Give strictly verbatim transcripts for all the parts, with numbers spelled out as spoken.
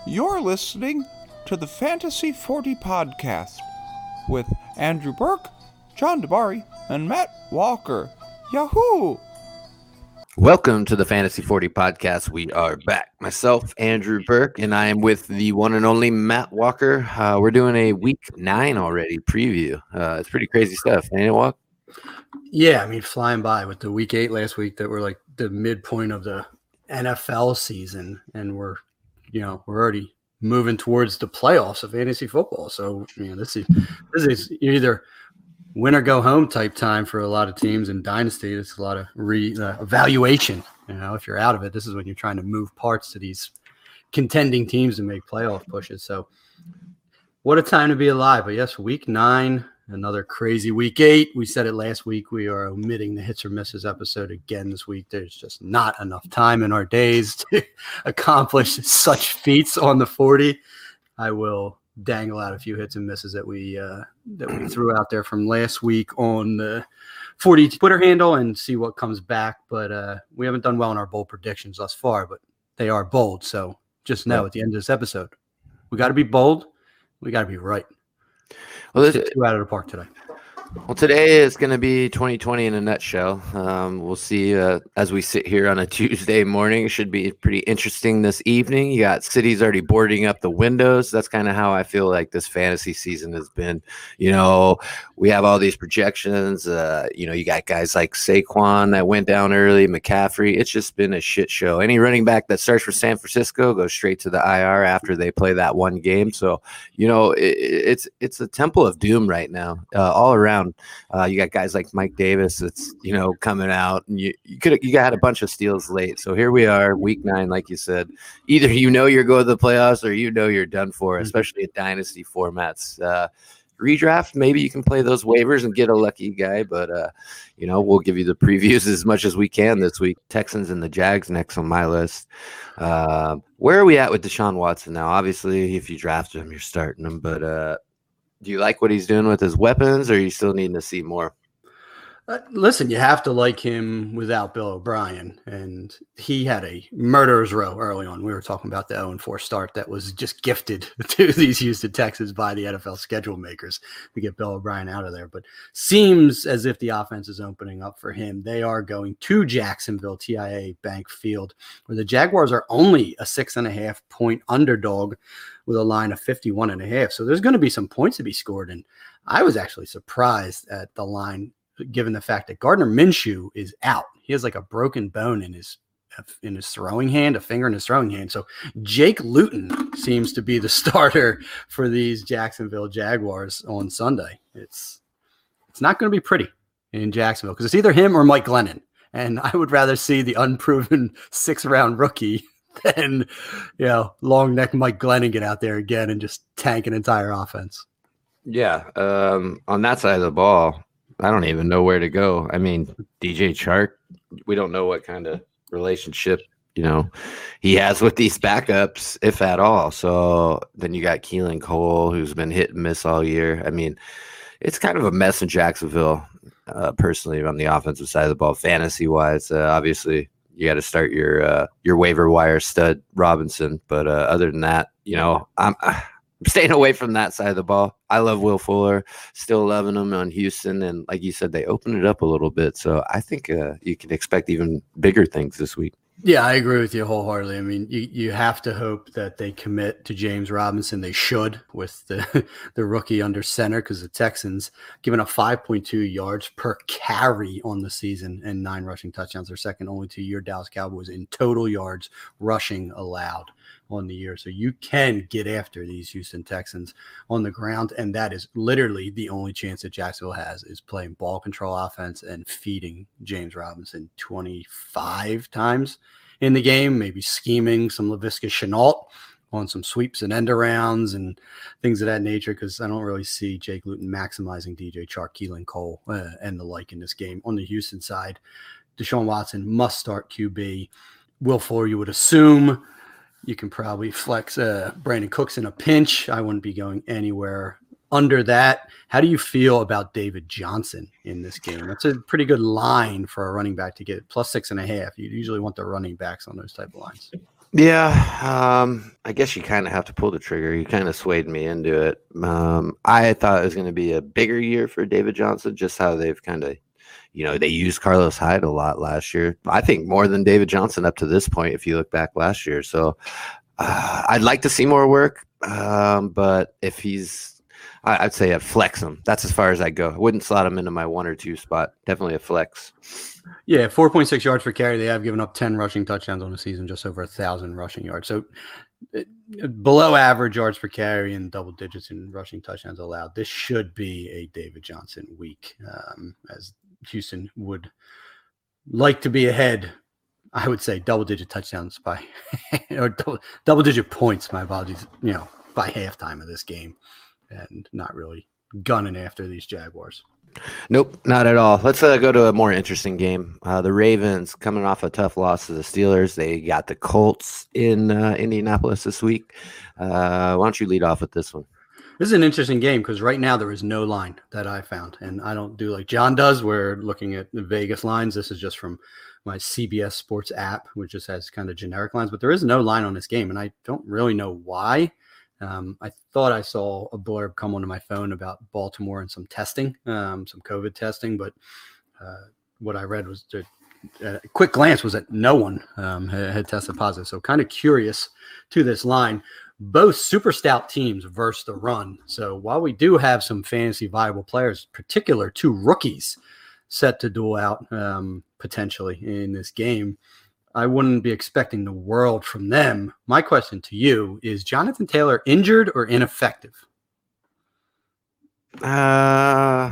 You're listening to the Fantasy forty podcast with Andrew Burke, John DeBari, and Matt Walker. Yahoo! Welcome to the Fantasy forty podcast. We are back. Myself, Andrew Burke, and I am with the one and only Matt Walker. Uh, we're doing a week nine already preview. Uh, it's pretty crazy stuff, ain't it, Walk? Yeah, I mean, flying by with the week eight last week that were like the midpoint of the N F L season, and we're, you know, we're already moving towards the playoffs of fantasy football. So, you know, this is this is either win or go home type time for a lot of teams in Dynasty. It's a lot of re uh, evaluation. You know, if you're out of it, this is when you're trying to move parts to these contending teams and make playoff pushes. So, what a time to be alive! But yes, week nine. Another crazy week eight. We said it last week. We are omitting the hits or misses episode again this week. There's just not enough time in our days to accomplish such feats on the forty. I will dangle out a few hits and misses that we uh, that we threw out there from last week on the forty Twitter handle and see what comes back. But uh, we haven't done well in our bold predictions thus far, but they are bold. So just know at the end of this episode, we got to be bold. We got to be right. Well, this, two out of the park today. Well, today is going to be twenty twenty in a nutshell. Um, we'll see uh, as we sit here on a Tuesday morning. It should be pretty interesting this evening. You got cities already boarding up the windows. That's kind of how I feel like this fantasy season has been. You know, we have all these projections. Uh, you know, you got guys like Saquon that went down early, McCaffrey. It's just been a shit show. Any running back that starts for San Francisco goes straight to the I R after they play that one game. So, you know, it, it's it's a temple of doom right now, uh, all around. Uh, you got guys like Mike Davis that's, you know, coming out, and you you could you got a bunch of steals late. So here we are, week nine, like you said. Either you know you're going to the playoffs or you know you're done for, especially in dynasty formats. Uh, redraft, maybe you can play those waivers and get a lucky guy, but uh, you know, we'll give you the previews as much as we can this week. Texans and the Jags next on my list. Uh, where are we at with Deshaun Watson now? Obviously, if you drafted him, you're starting him, but uh, do you like what he's doing with his weapons, or are you still needing to see more? Uh, listen, you have to like him without Bill O'Brien, and he had a murderer's row early on. We were talking about the oh and four start that was just gifted to these Houston Texans by the N F L schedule makers to get Bill O'Brien out of there. But seems as if the offense is opening up for him. They are going to Jacksonville, T I A Bank Field, where the Jaguars are only a six and a half point underdog with a line of fifty-one and a half. So there's going to be some points to be scored. And I was actually surprised at the line, given the fact that Gardner Minshew is out. He has like a broken bone in his in his throwing hand, a finger in his throwing hand. So Jake Luton seems to be the starter for these Jacksonville Jaguars on Sunday. It's it's not going to be pretty in Jacksonville because it's either him or Mike Glennon. And I would rather see the unproven six-round rookie than, you know, long neck Mike Glennon get out there again and just tank an entire offense. Yeah, um, on that side of the ball, I don't even know where to go. I mean, D J Chark, we don't know what kind of relationship, you know, he has with these backups, if at all. So then you got Keelan Cole, who's been hit and miss all year. I mean, it's kind of a mess in Jacksonville, uh, personally, on the offensive side of the ball, fantasy-wise. Uh, obviously, you got to start your uh, your waiver wire stud Robinson. But uh, other than that, you know, I'm – I'm staying away from that side of the ball. I love Will Fuller, still loving him on Houston. And like you said, they opened it up a little bit. So I think uh, you can expect even bigger things this week. Yeah, I agree with you wholeheartedly. I mean, you, you have to hope that they commit to James Robinson. They should with the, the rookie under center because the Texans given up five point two yards per carry on the season and nine rushing touchdowns. They're second only to your Dallas Cowboys in total yards rushing allowed on the year. So you can get after these Houston Texans on the ground, and that is literally the only chance that Jacksonville has is playing ball control offense and feeding James Robinson twenty-five times in the game, maybe scheming some Laviska Shenault on some sweeps and end arounds and things of that nature, because I don't really see Jake Luton maximizing D J Chark, Keelan Cole, uh, and the like in this game. On the Houston side, Deshaun Watson must start Q B. Will Fuller, you would assume. You can probably flex uh, Brandon Cooks in a pinch. I wouldn't be going anywhere under that. How do you feel about David Johnson in this game? That's a pretty good line for a running back to get plus six and a half. You usually want the running backs on those type of lines. Yeah, um, I guess you kind of have to pull the trigger. You kind of swayed me into it. Um, I thought it was going to be a bigger year for David Johnson, just how they've kind of, you know, they used Carlos Hyde a lot last year. I think more than David Johnson up to this point, if you look back last year. So uh, I'd like to see more work, um, but if he's, I, I'd say I'd flex him. That's as far as I go. I wouldn't slot him into my one or two spot. Definitely a flex. Yeah, four point six yards per carry. They have given up ten rushing touchdowns on the season, just over a thousand rushing yards. So it, below average yards per carry and double digits in rushing touchdowns allowed. This should be a David Johnson week, um, as Houston would like to be ahead. I would say double digit touchdowns by or double, double digit points. My apologies. You know, by halftime of this game, and not really gunning after these Jaguars. Nope, not at all. Let's uh, go to a more interesting game. Uh, the Ravens coming off a tough loss to the Steelers. They got the Colts in uh, Indianapolis this week. Uh, why don't you lead off with this one? This is an interesting game because right now there is no line that I found. And I don't do like John does. We're looking at the Vegas lines. This is just from my C B S Sports app, which just has kind of generic lines. But there is no line on this game, and I don't really know why. Um, I thought I saw a blurb come onto my phone about Baltimore and some testing, um, some COVID testing, but uh, what I read was to, uh, a quick glance was that no one um, had, had tested positive. So kind of curious to this line. Both super stout teams versus the run. So while we do have some fantasy viable players, particular two rookies set to duel out um, potentially in this game, I wouldn't be expecting the world from them. My question to you is, Jonathan Taylor injured or ineffective? Uh,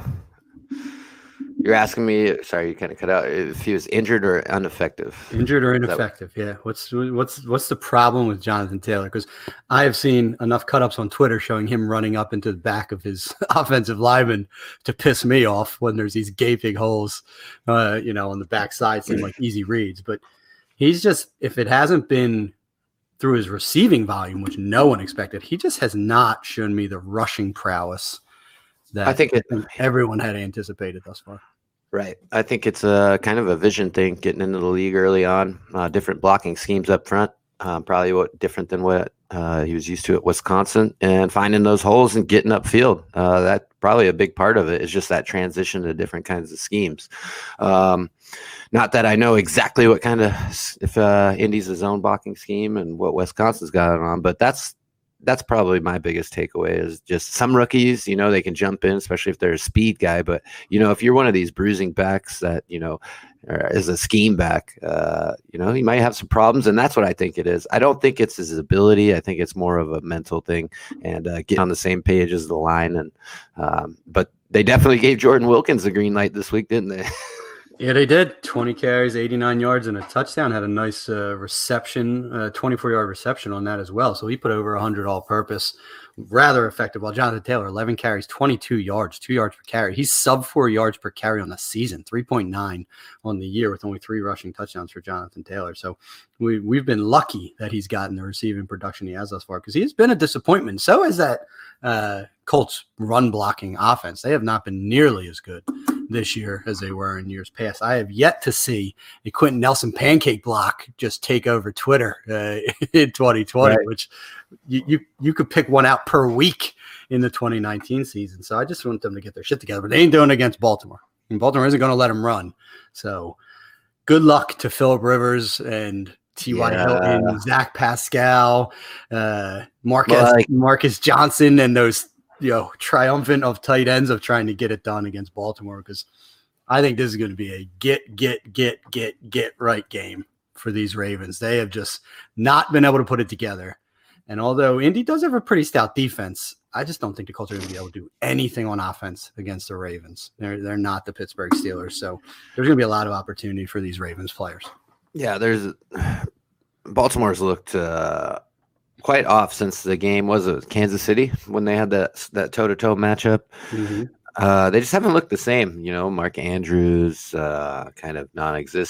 you're asking me, sorry, you kind of cut out, if he was injured or ineffective. Injured or ineffective, yeah. What's what's what's the problem with Jonathan Taylor? Because I have seen enough cut-ups on Twitter showing him running up into the back of his offensive lineman to piss me off when there's these gaping holes, uh, you know, on the backside, seem like easy reads. But he's just, if it hasn't been through his receiving volume, which no one expected, he just has not shown me the rushing prowess that I think, it, I think everyone had anticipated thus far. Right. I think it's a kind of a vision thing, getting into the league early on, uh, different blocking schemes up front, uh, probably what different than what uh, he was used to at Wisconsin, and finding those holes and getting upfield. Uh, that's probably a big part of it, is just that transition to different kinds of schemes. Um, Not that I know exactly what kind of, if uh, Indy's a zone blocking scheme and what Wisconsin's got it on, but that's that's probably my biggest takeaway, is just some rookies, you know, they can jump in, especially if they're a speed guy. But, you know, if you're one of these bruising backs that, you know, is a scheme back, uh, you know, he might have some problems. And that's what I think it is. I don't think it's his ability. I think it's more of a mental thing, and uh, get on the same page as the line. And um, but they definitely gave Jordan Wilkins the green light this week, didn't they? Yeah, they did. twenty carries, eighty-nine yards, and a touchdown. Had a nice uh, reception, uh, twenty-four-yard reception on that as well. So he put over one hundred all-purpose. Rather effective. While Jonathan Taylor, eleven carries, twenty-two yards, two yards per carry. He's sub four yards per carry on the season, three point nine on the year, with only three rushing touchdowns for Jonathan Taylor. So we, we've been lucky that he's gotten the receiving production he has thus far, because he has been a disappointment. So is that uh, Colts run blocking offense. They have not been nearly as good this year as they were in years past. I have yet to see a Quentin Nelson pancake block just take over Twitter uh, in twenty twenty, right, which you, you you could pick one out per week in the twenty nineteen season. So I just want them to get their shit together, but they ain't doing it against Baltimore. And Baltimore isn't going to let them run. So good luck to Phillip Rivers and T Y. Yeah. Hilton, Zach Pascal, uh, Marcus, like, Marcus Johnson, and those, you know, triumphant of tight ends of trying to get it done against Baltimore, because I think this is going to be a get, get, get, get, get right game for these Ravens. They have just not been able to put it together. And although Indy does have a pretty stout defense, I just don't think the Colts are going to be able to do anything on offense against the Ravens. They're they're not the Pittsburgh Steelers, so there's going to be a lot of opportunity for these Ravens players. Yeah, there's Baltimore's looked uh, quite off since the game was it Kansas City when they had that that toe to toe matchup. Mm-hmm. Uh, they just haven't looked the same. You know, Mark Andrews uh, kind of non-existent.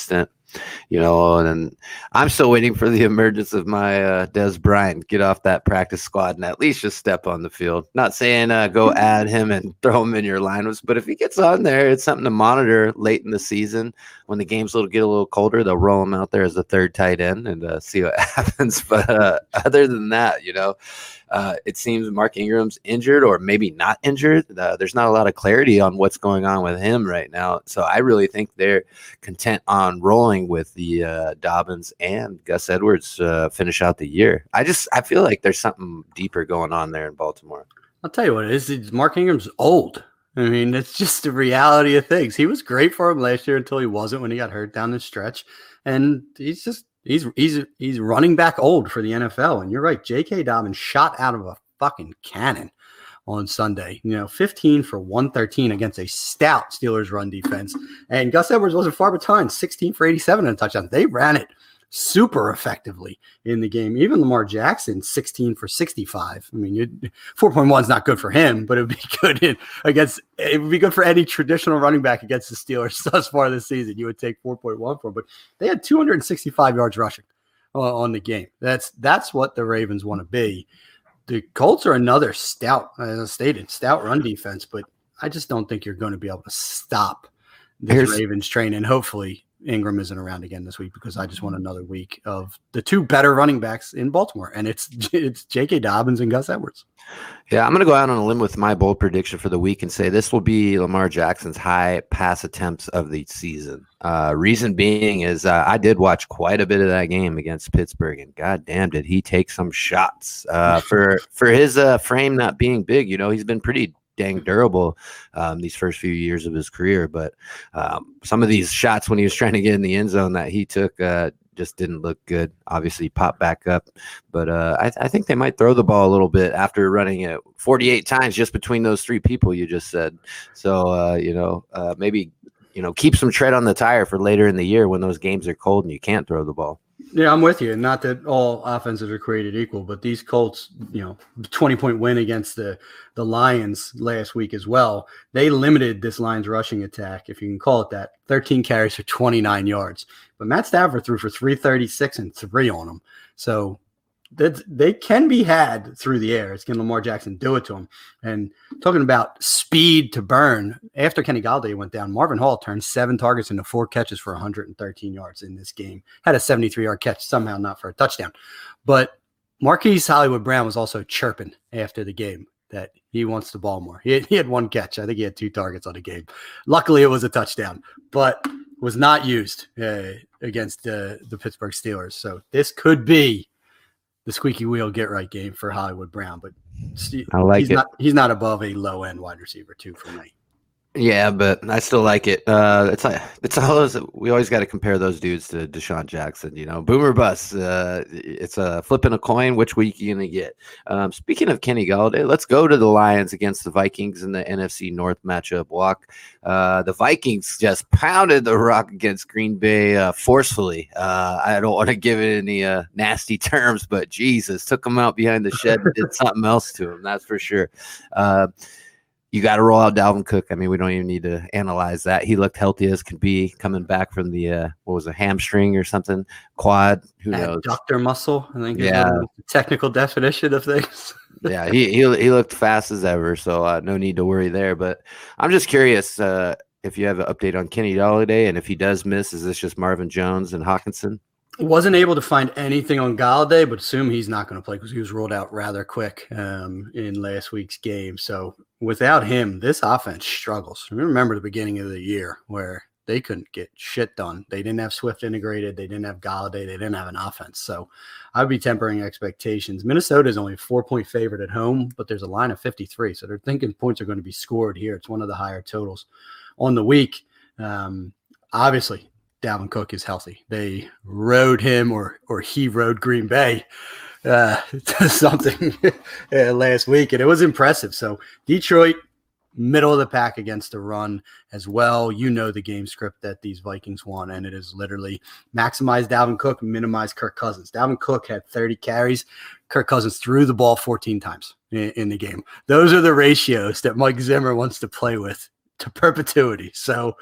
You know, and I'm still waiting for the emergence of my uh, Des Bryant. Get off that practice squad and at least just step on the field. Not saying uh, go add him and throw him in your lineups, but if he gets on there, it's something to monitor late in the season. When the games will get a little colder, they'll roll him out there as the third tight end and uh, see what happens. But uh, other than that, you know, uh, it seems Mark Ingram's injured or maybe not injured. Uh, there's not a lot of clarity on what's going on with him right now. So I really think they're content on rolling with the uh, Dobbins and Gus Edwards uh, finish out the year. I just I feel like there's something deeper going on there in Baltimore. I'll tell you what it is. It's Mark Ingram's old. I mean, it's just the reality of things. He was great for him last year until he wasn't when he got hurt down the stretch. And he's just he's he's he's running back old for the N F L. And you're right, J K. Dobbins shot out of a fucking cannon on Sunday. You know, fifteen for one thirteen against a stout Steelers run defense. And Gus Edwards wasn't far behind, sixteen for eighty-seven and a touchdown. They ran it super effectively in the game. Even Lamar Jackson, sixteen for sixty-five. I mean, four point one is not good for him, but it would be good in, against. It would be good for any traditional running back against the Steelers thus far this season. You would take four point one for, but they had two hundred sixty-five yards rushing uh, on the game. That's that's what the Ravens want to be. The Colts are another stout, as I stated, stout run defense, but I just don't think you're going to be able to stop this Here's- Ravens train, and hopefully Ingram isn't around again this week because I just want another week of the two better running backs in Baltimore, and it's it's J K. Dobbins and Gus Edwards. Yeah, I'm going to go out on a limb with my bold prediction for the week and say this will be Lamar Jackson's high pass attempts of the season. Uh, reason being is uh, I did watch quite a bit of that game against Pittsburgh, and goddamn, did he take some shots uh, for for his uh, frame not being big. You know, he's been pretty dang durable um, these first few years of his career, but um, some of these shots when he was trying to get in the end zone that he took uh, just didn't look good. Obviously popped back up, but uh, I, I think they might throw the ball a little bit after running it forty-eight times just between those three people you just said. So, uh, you know, uh, maybe, you know, keep some tread on the tire for later in the year when those games are cold and you can't throw the ball. Yeah, I'm with you. And not that all offenses are created equal, but these Colts, you know, twenty point win against the, the Lions last week as well. They limited this Lions rushing attack, if you can call it that, thirteen carries for twenty-nine yards. But Matt Stafford threw for three thirty-six and three on them. So that they can be had through the air. It's going to Lamar Jackson do it to him. And talking about speed to burn, after Kenny Golladay went down, Marvin Hall turned seven targets into four catches for one hundred thirteen yards in this game. Had a seventy-three-yard catch, somehow not for a touchdown. But Marquise Hollywood Brown was also chirping after the game that he wants the ball more. He had, he had one catch. I think he had two targets on the game. Luckily, it was a touchdown, but was not used uh, against uh, the Pittsburgh Steelers. So this could be the squeaky wheel get right game for Hollywood Brown, but I like he's it. not he's not above a low end wide receiver too for me. Yeah, but I still like it. Uh, it's like it's all those, we always got to compare those dudes to Deshaun Jackson. You know, boomer bust. Uh, it's a flipping a coin. Which week you gonna get? Um, speaking of Kenny Golladay, let's go to the Lions against the Vikings in the N F C North matchup. Walk. Uh, the Vikings just pounded the rock against Green Bay uh, forcefully. Uh, I don't want to give it any uh, nasty terms, but Jesus, took them out behind the shed and did something else to them. That's for sure. Uh, You got to roll out Dalvin Cook. I mean, we don't even need to analyze that. He looked healthy as could be coming back from the, uh, what was it, hamstring or something, quad, who knows? Adductor muscle, I think is Yeah. the technical definition of things. yeah, he, he he looked fast as ever, so uh, no need to worry there. But I'm just curious uh, if you have an update on Kenny Golladay, and if he does miss, is this just Marvin Jones and Hawkinson? Wasn't able to find anything on Golladay, but assume he's not going to play because he was ruled out rather quick um, in last week's game. So without him, this offense struggles. Remember the beginning of the year where they couldn't get shit done. They didn't have Swift integrated. They didn't have Golladay. They didn't have an offense. So I'd be tempering expectations. Minnesota is only a four-point favorite at home, but there's a line of fifty-three. So they're thinking points are going to be scored here. It's one of the higher totals on the week. Um, obviously, Dalvin Cook is healthy. They rode him or or he rode Green Bay uh, to something uh, last week, and it was impressive. So Detroit, middle of the pack against the run as well. You know the game script that these Vikings want, and it is literally maximize Dalvin Cook, minimize Kirk Cousins. Dalvin Cook had thirty carries. Kirk Cousins threw the ball fourteen times in, in the game. Those are the ratios that Mike Zimmer wants to play with to perpetuity. So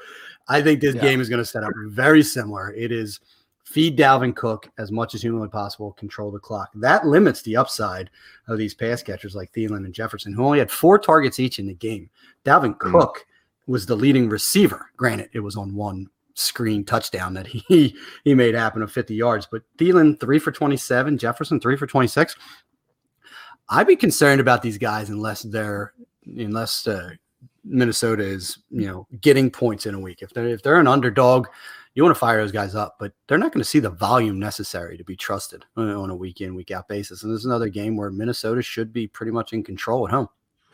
I think this Yeah. game is going to set up very similar. It is feed Dalvin Cook as much as humanly possible, control the clock. That limits the upside of these pass catchers like Thielen and Jefferson, who only had four targets each in the game. Dalvin Mm. Cook was the leading receiver. Granted, it was on one screen touchdown that he he made happen of fifty yards, but Thielen three for twenty-seven, Jefferson three for twenty-six. I'd be concerned about these guys unless they're unless uh, Minnesota is, you know, getting points in a week. If they're if they're an underdog, you want to fire those guys up, but they're not going to see the volume necessary to be trusted on, on a week in, week out basis. And there's another game where Minnesota should be pretty much in control at home.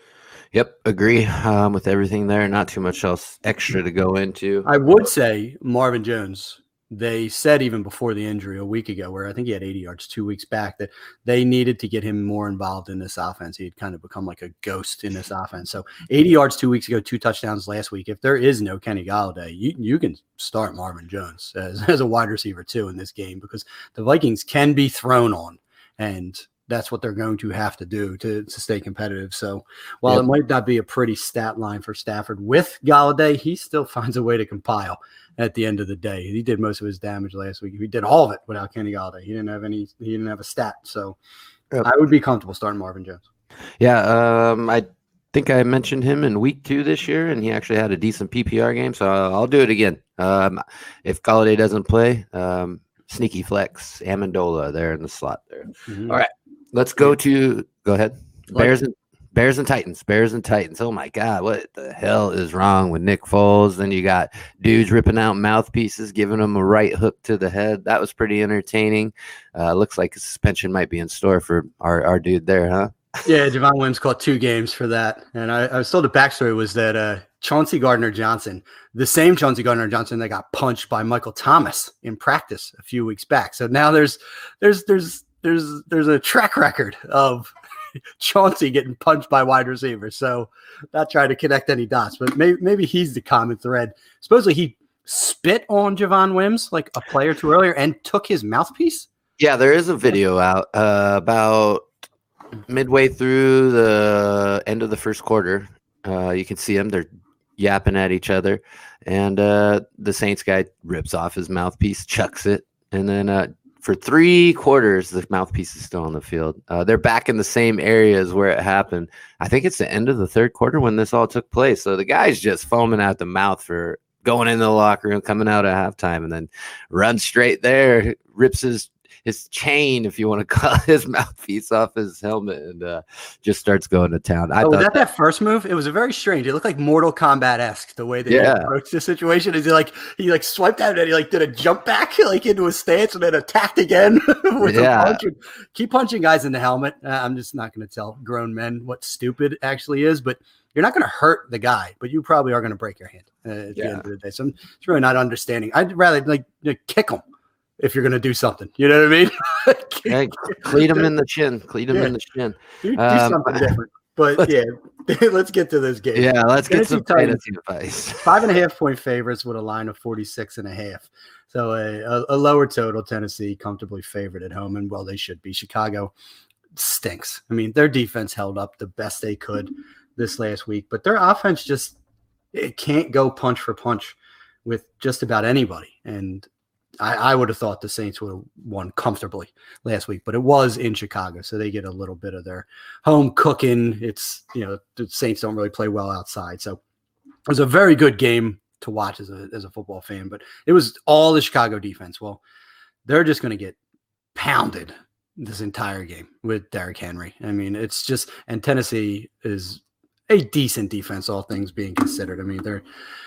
Yep, agree um, with everything there. Not too much else extra to go into. I would say Marvin Jones, they said even before the injury a week ago, where I think he had eighty yards two weeks back, that they needed to get him more involved in this offense. He had kind of become like a ghost in this offense. So eighty yards two weeks ago, two touchdowns last week. If there is no Kenny Golladay, you, you can start Marvin Jones as, as a wide receiver too in this game, because the Vikings can be thrown on, and that's what they're going to have to do to, to stay competitive. So while Yep. it might not be a pretty stat line for Stafford with Golladay, he still finds a way to compile at the end of the day. He did most of his damage last week. He did all of it without Kenny Golladay. He didn't have any, he didn't have a stat. So Yep. I would be comfortable starting Marvin Jones. Yeah, um, I think I mentioned him in week two this year, and he actually had a decent P P R game, so I'll, I'll do it again. Um, if Golladay doesn't play, um, sneaky flex, Amendola there in the slot there. Mhm. All right, let's go to – go ahead. Like- Bears and Bears and Titans, Bears and Titans. Oh, my God, what the hell is wrong with Nick Foles? Then you got dudes ripping out mouthpieces, giving him a right hook to the head. That was pretty entertaining. Uh, looks like a suspension might be in store for our, our dude there, huh? Yeah, Javon Williams caught two games for that. And I, I was told the backstory was that uh, Chauncey Gardner-Johnson, the same Chauncey Gardner-Johnson that got punched by Michael Thomas in practice a few weeks back. So now there's there's there's there's there's a track record of Chauncey getting punched by wide receivers. So not trying to connect any dots, but maybe maybe he's the common thread. Supposedly he spit on Javon Wims like a play or two earlier and took his mouthpiece. Yeah, there is a video out uh, about midway through the end of the first quarter. Uh, you can see them. They're yapping at each other. And uh, the Saints guy rips off his mouthpiece, chucks it. And then uh, for three quarters, the mouthpiece is still on the field. Uh, they're back in the same areas where it happened. I think it's the end of the third quarter when this all took place. So the guy's just foaming out the mouth for going into the locker room, coming out at halftime, and then runs straight there, rips his his chain, if you want to call it, his mouthpiece off his helmet, and uh, just starts going to town. I oh, was thought that that first move? It was a very strange. It looked like Mortal Kombat-esque the way they Yeah. approached the situation. Is he like he like swiped out and he like did a jump back like into a stance and then attacked again with Yeah. a punch. And keep punching guys in the helmet. Uh, I'm just not going to tell grown men what stupid actually is, but you're not going to hurt the guy, but you probably are going to break your hand uh, at the Yeah. end of the day. So I'm, it's really not understanding. I'd rather like, like kick him if you're going to do something. You know what I mean? yeah, cleat him in the chin, cleat him Yeah. in the chin. do, do Um, something different. But yeah, let's get to this game. Yeah, let's get Tennessee some Titans. fantasy advice. Five and a half point favorites with a line of forty-six and a half. So a, a, a lower total. Tennessee comfortably favored at home, and well, they should be. Chicago stinks. I mean, their defense held up the best they could this last week, but their offense just it can't go punch for punch with just about anybody. And I, I would have thought the Saints would have won comfortably last week, but it was in Chicago, so they get a little bit of their home cooking. It's, you know, the Saints don't really play well outside, so it was a very good game to watch as a as a football fan. But it was all the Chicago defense. Well, they're just going to get pounded this entire game with Derrick Henry. I mean, it's just and Tennessee is a decent defense, all things being considered. I mean, they're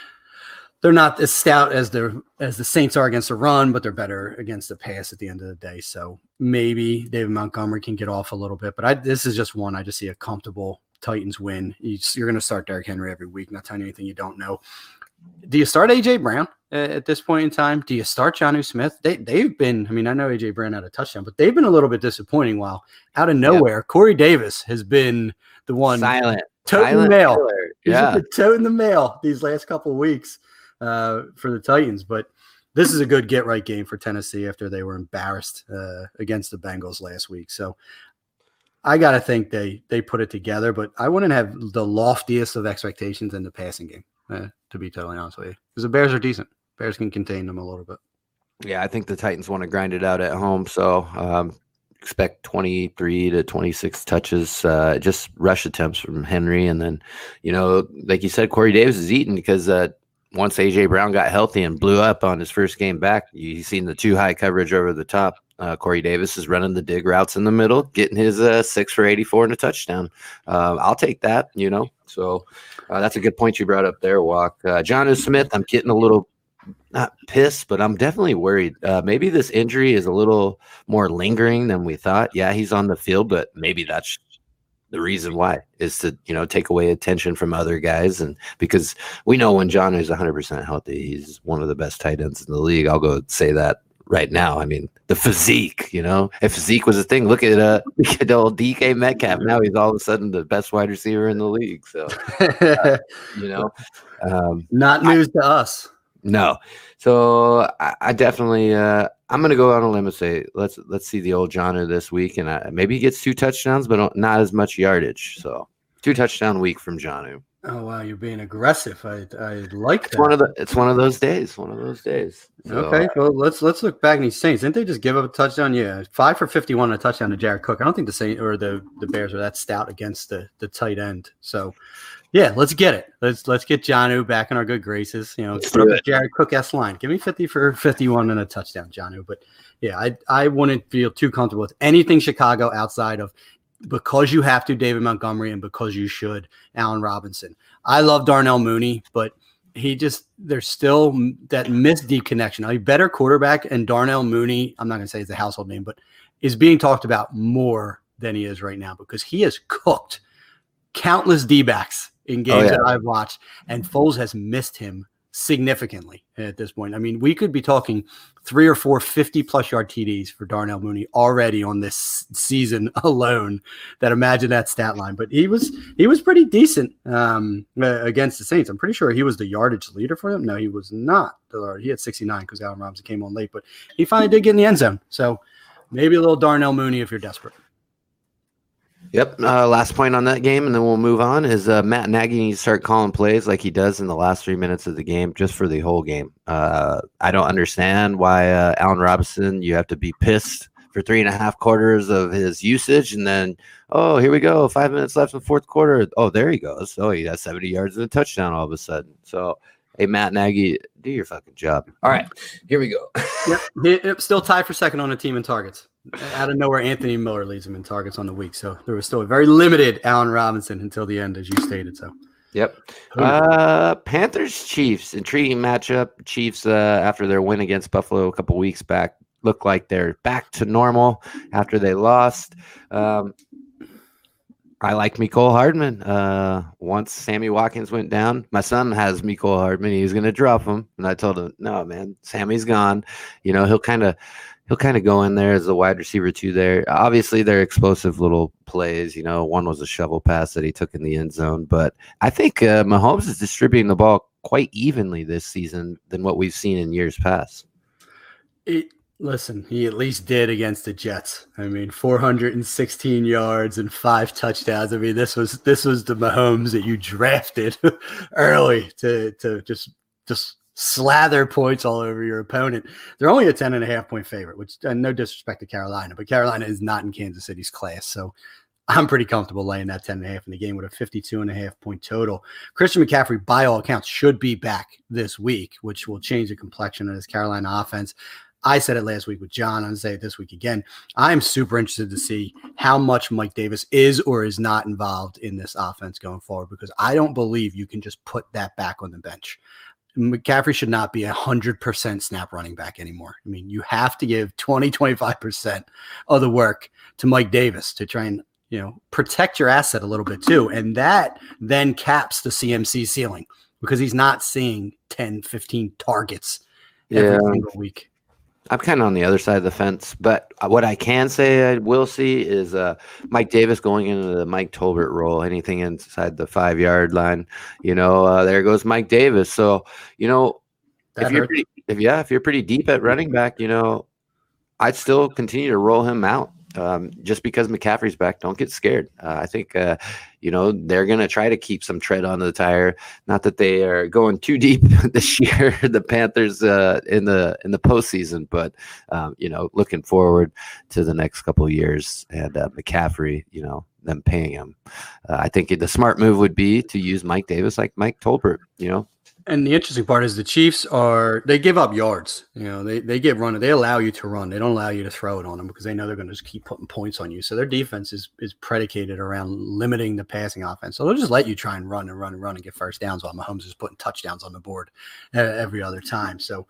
they're not as stout as the as the Saints are against the run, but they're better against the pass at the end of the day. So maybe David Montgomery can get off a little bit, but I, this is just one I just see a comfortable Titans win. You, you're going to start Derrick Henry every week. Not telling you anything you don't know. Do you start A J Brown uh, at this point in time? Do you start Jonnu Smith? They they've been. I mean, I know A J Brown had a touchdown, but they've been a little bit disappointing. While out of nowhere, yep. Corey Davis has been the one silent, toting silent the mail. killer. He's Yeah, been toting the mail these last couple of weeks uh, for the Titans. But this is a good get right game for Tennessee after they were embarrassed uh, against the Bengals last week. So I got to think they they put it together, but I wouldn't have the loftiest of expectations in the passing game. Uh, to be totally honest with you. Because the Bears are decent. Bears can contain them a little bit. Yeah, I think the Titans want to grind it out at home, so um, expect twenty-three to twenty-six touches, uh, just rush attempts from Henry. And then, you know, like you said, Corey Davis is eating because uh, once A J Brown got healthy and blew up on his first game back, you've seen the two high coverage over the top. Uh, Corey Davis is running the dig routes in the middle, getting his uh, six for eighty-four and a touchdown. Uh, I'll take that, you know. So uh, that's a good point you brought up there, Walk. Uh, Jonnu Smith, I'm getting a little not pissed, but I'm definitely worried. Uh, maybe this injury is a little more lingering than we thought. Yeah, he's on the field, but maybe that's the reason why is to, you know, take away attention from other guys. And because we know when John is one hundred percent healthy, he's one of the best tight ends in the league. I'll go say that right now. I mean, the physique, you know, if physique was a thing, look at uh, look at old D K Metcalf. Now he's all of a sudden the best wide receiver in the league. So, uh, you know, um, not news I, to us. No. So I, I definitely, uh, I'm going to go on a limb and say, let's, let's see the old Jonnu this week. And I, maybe he gets two touchdowns, but not as much yardage. So two touchdown week from Jonnu. Oh, wow. You're being aggressive. I, I like that. It's one of the, it's one of those days, one of those days. So, okay. Well, let's, let's look back in these Saints. Didn't they just give up a touchdown? Yeah. Five for fifty-one, a touchdown to Jared Cook. I don't think the Saints or the, the Bears are that stout against the, the tight end. So, yeah, let's get it. Let's let's get Jonnu back in our good graces. You know, throw the Jared Cook-esque line. Give me fifty for fifty-one and a touchdown, Jonnu. But yeah, I I wouldn't feel too comfortable with anything Chicago outside of because you have to David Montgomery and because you should Allen Robinson. I love Darnell Mooney, but he just there's still that missed deep connection. A better quarterback and Darnell Mooney. I'm not going to say it's a household name, but is being talked about more than he is right now because he has cooked countless D-backs in games oh, yeah. that I've watched, and Foles has missed him significantly at this point. I mean, we could be talking three or four fifty-plus yard T Ds for Darnell Mooney already on this season alone. That imagine that stat line. But he was he was pretty decent um, against the Saints. I'm pretty sure he was the yardage leader for them. No, he was not. He had sixty-nine because Allen Robinson came on late, but he finally did get in the end zone. So maybe a little Darnell Mooney if you're desperate. Yep. Uh, last point on that game, and then we'll move on, is uh, Matt Nagy needs to start calling plays like he does in the last three minutes of the game, just for the whole game. Uh, I don't understand why uh, Allen Robinson, you have to be pissed for three and a half quarters of his usage, and then, oh, here we go, five minutes left in the fourth quarter. Oh, there he goes. Oh, he has seventy yards and a touchdown all of a sudden. So, hey, Matt Nagy, do your fucking job. All right, here we go. Yep, yep, still tied for second on the team in targets. Out of nowhere, Anthony Miller leads him in targets on the week. So there was still a very limited Allen Robinson until the end, as you stated. So, yep. Uh, Panthers Chiefs, intriguing matchup. Chiefs, uh, after their win against Buffalo a couple weeks back, look like they're back to normal after they lost. Um, I like Mecole Hardman. Uh, once Sammy Watkins went down, my son has Mecole Hardman. He was going to drop him, and I told him, "No, man, Sammy's gone. You know, he'll kind of." He'll kind of go in there as a wide receiver too there. Obviously, they're explosive little plays. You know, one was a shovel pass that he took in the end zone. But I think uh, Mahomes is distributing the ball quite evenly this season than what we've seen in years past. It, listen, he at least did against the Jets. I mean, four hundred sixteen yards and five touchdowns. I mean, this was this was the Mahomes that you drafted early to to just just. slather points all over your opponent. They're only a ten and a half point favorite, which uh, no disrespect to Carolina, but Carolina is not in Kansas City's class. So I'm pretty comfortable laying that ten and a half in the game with a fifty-two and a half point total. Christian McCaffrey, by all accounts, should be back this week, which will change the complexion of this Carolina offense. I said it last week with John. I'm going to say it this week again. I'm super interested to see how much Mike Davis is or is not involved in this offense going forward, because I don't believe you can just put that back on the bench. McCaffrey should not be a hundred percent snap running back anymore. I mean, you have to give twenty, twenty-five percent of the work to Mike Davis to try and, you know, protect your asset a little bit too. And that then caps the C M C ceiling because he's not seeing ten, fifteen targets every yeah. single week. I'm kind of on the other side of the fence, but what I can say I will see is uh, Mike Davis going into the Mike Tolbert role, anything inside the five-yard line. You know, uh, there goes Mike Davis. So, you know, that if you're pretty, if yeah, if you're pretty deep at running back, you know, I'd still continue to roll him out. Um, just because McCaffrey's back, don't get scared. Uh, I think, uh, you know, they're going to try to keep some tread on the tire. Not that they are going too deep this year, the Panthers uh, in the in the postseason, but, um, you know, looking forward to the next couple of years and uh, McCaffrey, you know, them paying him. Uh, I think the smart move would be to use Mike Davis like Mike Tolbert, you know. And the interesting part is the Chiefs are they give up yards. You know, they they get running. They allow you to run. They don't allow you to throw it on them because they know they're going to just keep putting points on you. So their defense is is predicated around limiting the passing offense. So they'll just let you try and run and run and run and get first downs while Mahomes is putting touchdowns on the board every other time. So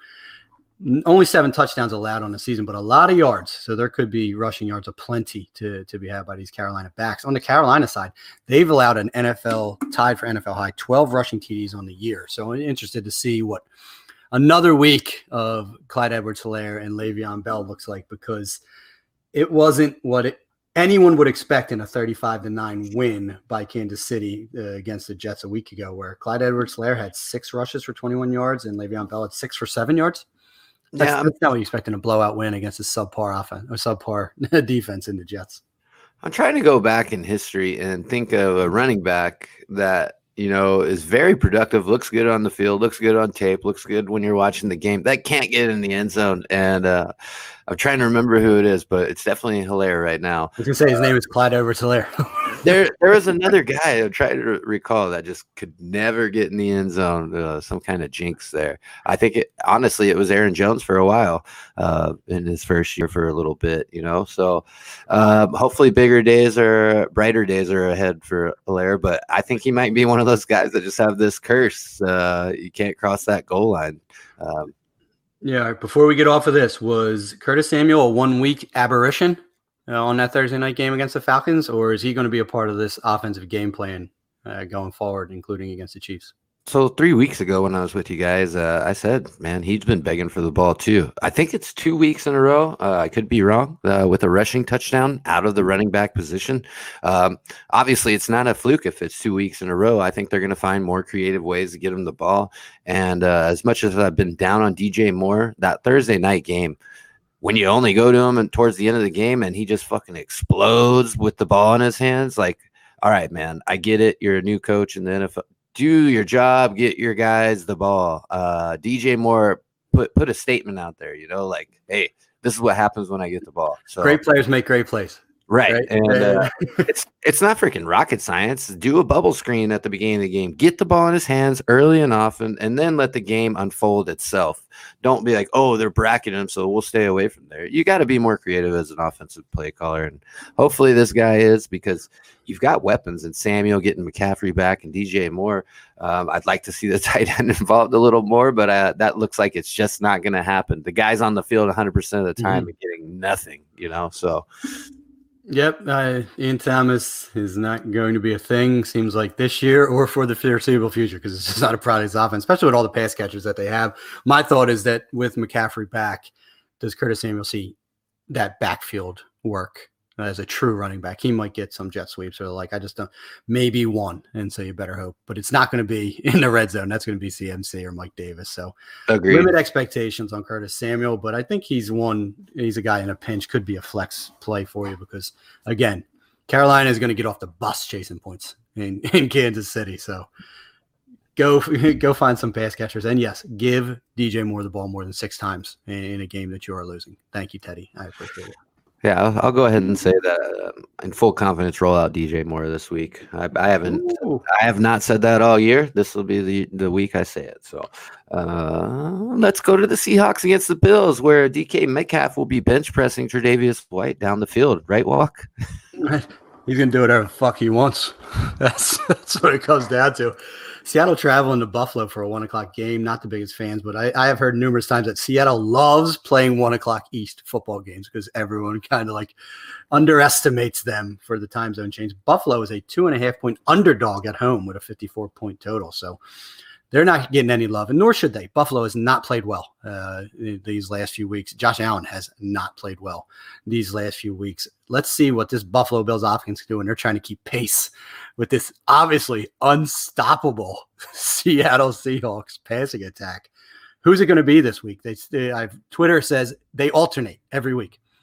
only seven touchdowns allowed on the season, but a lot of yards. So there could be rushing yards aplenty to, to be had by these Carolina backs. On the Carolina side, they've allowed an N F L, tied for N F L high, twelve rushing T Ds on the year. So I'm interested to see what another week of Clyde Edwards-Helaire and Le'Veon Bell looks like, because it wasn't what it, anyone would expect in a thirty-five to nine win by Kansas City uh, against the Jets a week ago, where Clyde Edwards-Helaire had six rushes for twenty-one yards and Le'Veon Bell had six for seven yards. That's, yeah, that's not what you're expecting a blowout win against a subpar offense or subpar defense in the Jets. I'm trying to go back in history and think of a running back that, you know, is very productive, looks good on the field, looks good on tape, looks good when you're watching the game, that can't get in the end zone. And uh, I'm trying to remember who it is, but it's definitely Helaire right now. I was going to say his name is Clyde Edwards-Helaire. there, there was another guy I'm trying to recall that just could never get in the end zone. Uh, some kind of jinx there. I think it, honestly, it was Aaron Jones for a while uh, in his first year for a little bit, you know. So um, hopefully bigger days or brighter days are ahead for Helaire, but I think he might be one of those guys that just have this curse. Uh, you can't cross that goal line. Um, Yeah, before we get off of this, was Curtis Samuel a one-week aberration uh, on that Thursday night game against the Falcons, or is he going to be a part of this offensive game plan uh, going forward, including against the Chiefs? So three weeks ago when I was with you guys, uh, I said, man, he's been begging for the ball too. I think it's two weeks in a row. Uh, I could be wrong uh, with a rushing touchdown out of the running back position. Um, obviously, it's not a fluke if it's two weeks in a row. I think they're going to find more creative ways to get him the ball. And uh, as much as I've been down on D J Moore, that Thursday night game, when you only go to him and towards the end of the game and he just fucking explodes with the ball in his hands, like, all right, man, I get it. You're a new coach in the N F L. Do your job, get your guys the ball. Uh, D J Moore put put a statement out there, you know, like, hey, this is what happens when I get the ball. So great players make great plays. Right. right? And uh, it's it's not freaking rocket science. Do a bubble screen at the beginning of the game. Get the ball in his hands early and often, and then let the game unfold itself. Don't be like, oh, they're bracketing him, so we'll stay away from there. You got to be more creative as an offensive play caller, and hopefully this guy is, because you've got weapons and Samuel getting McCaffrey back and D J Moore. Um, I'd like to see the tight end involved a little more, but uh, that looks like it's just not going to happen. The guy's on the field one hundred percent of the time mm-hmm. and getting nothing, you know, so – Yep, uh, Ian Thomas is not going to be a thing, seems like, this year or for the foreseeable future, because it's just not a product of offense, especially with all the pass catchers that they have. My thought is that with McCaffrey back, does Curtis Samuel see that backfield work as a true running back? He might get some jet sweeps or like, I just don't, maybe one. And so you better hope, but it's not going to be in the red zone. That's going to be C M C or Mike Davis. So Agreed. Limit expectations on Curtis Samuel, but I think he's one, he's a guy in a pinch, could be a flex play for you because again, Carolina is going to get off the bus chasing points in, in Kansas City. So go, go find some pass catchers. And yes, give D J Moore the ball more than six times in, in a game that you are losing. Thank you, Teddy. I appreciate it. Yeah, I'll, I'll go ahead and say that um, in full confidence, roll out D J Moore this week. I, I haven't, Ooh. I have not said that all year. This will be the, the week I say it. So uh, let's go to the Seahawks against the Bills, where D K Metcalf will be bench pressing Tre'Davious White down the field. Right, Walk? He's gonna do whatever the fuck he wants. That's that's what it comes down to. Seattle traveling to Buffalo for a one o'clock game. Not the biggest fans, but I, I have heard numerous times that Seattle loves playing one o'clock East football games because everyone kind of like underestimates them for the time zone change. Buffalo is a two and a half point underdog at home with a fifty-four point total. So they're not getting any love, and nor should they. Buffalo has not played well uh, these last few weeks. Josh Allen has not played well these last few weeks. Let's see what this Buffalo Bills offense can do, and they're trying to keep pace with this obviously unstoppable Seattle Seahawks passing attack. Who's it going to be this week? They, they I've, Twitter says they alternate every week.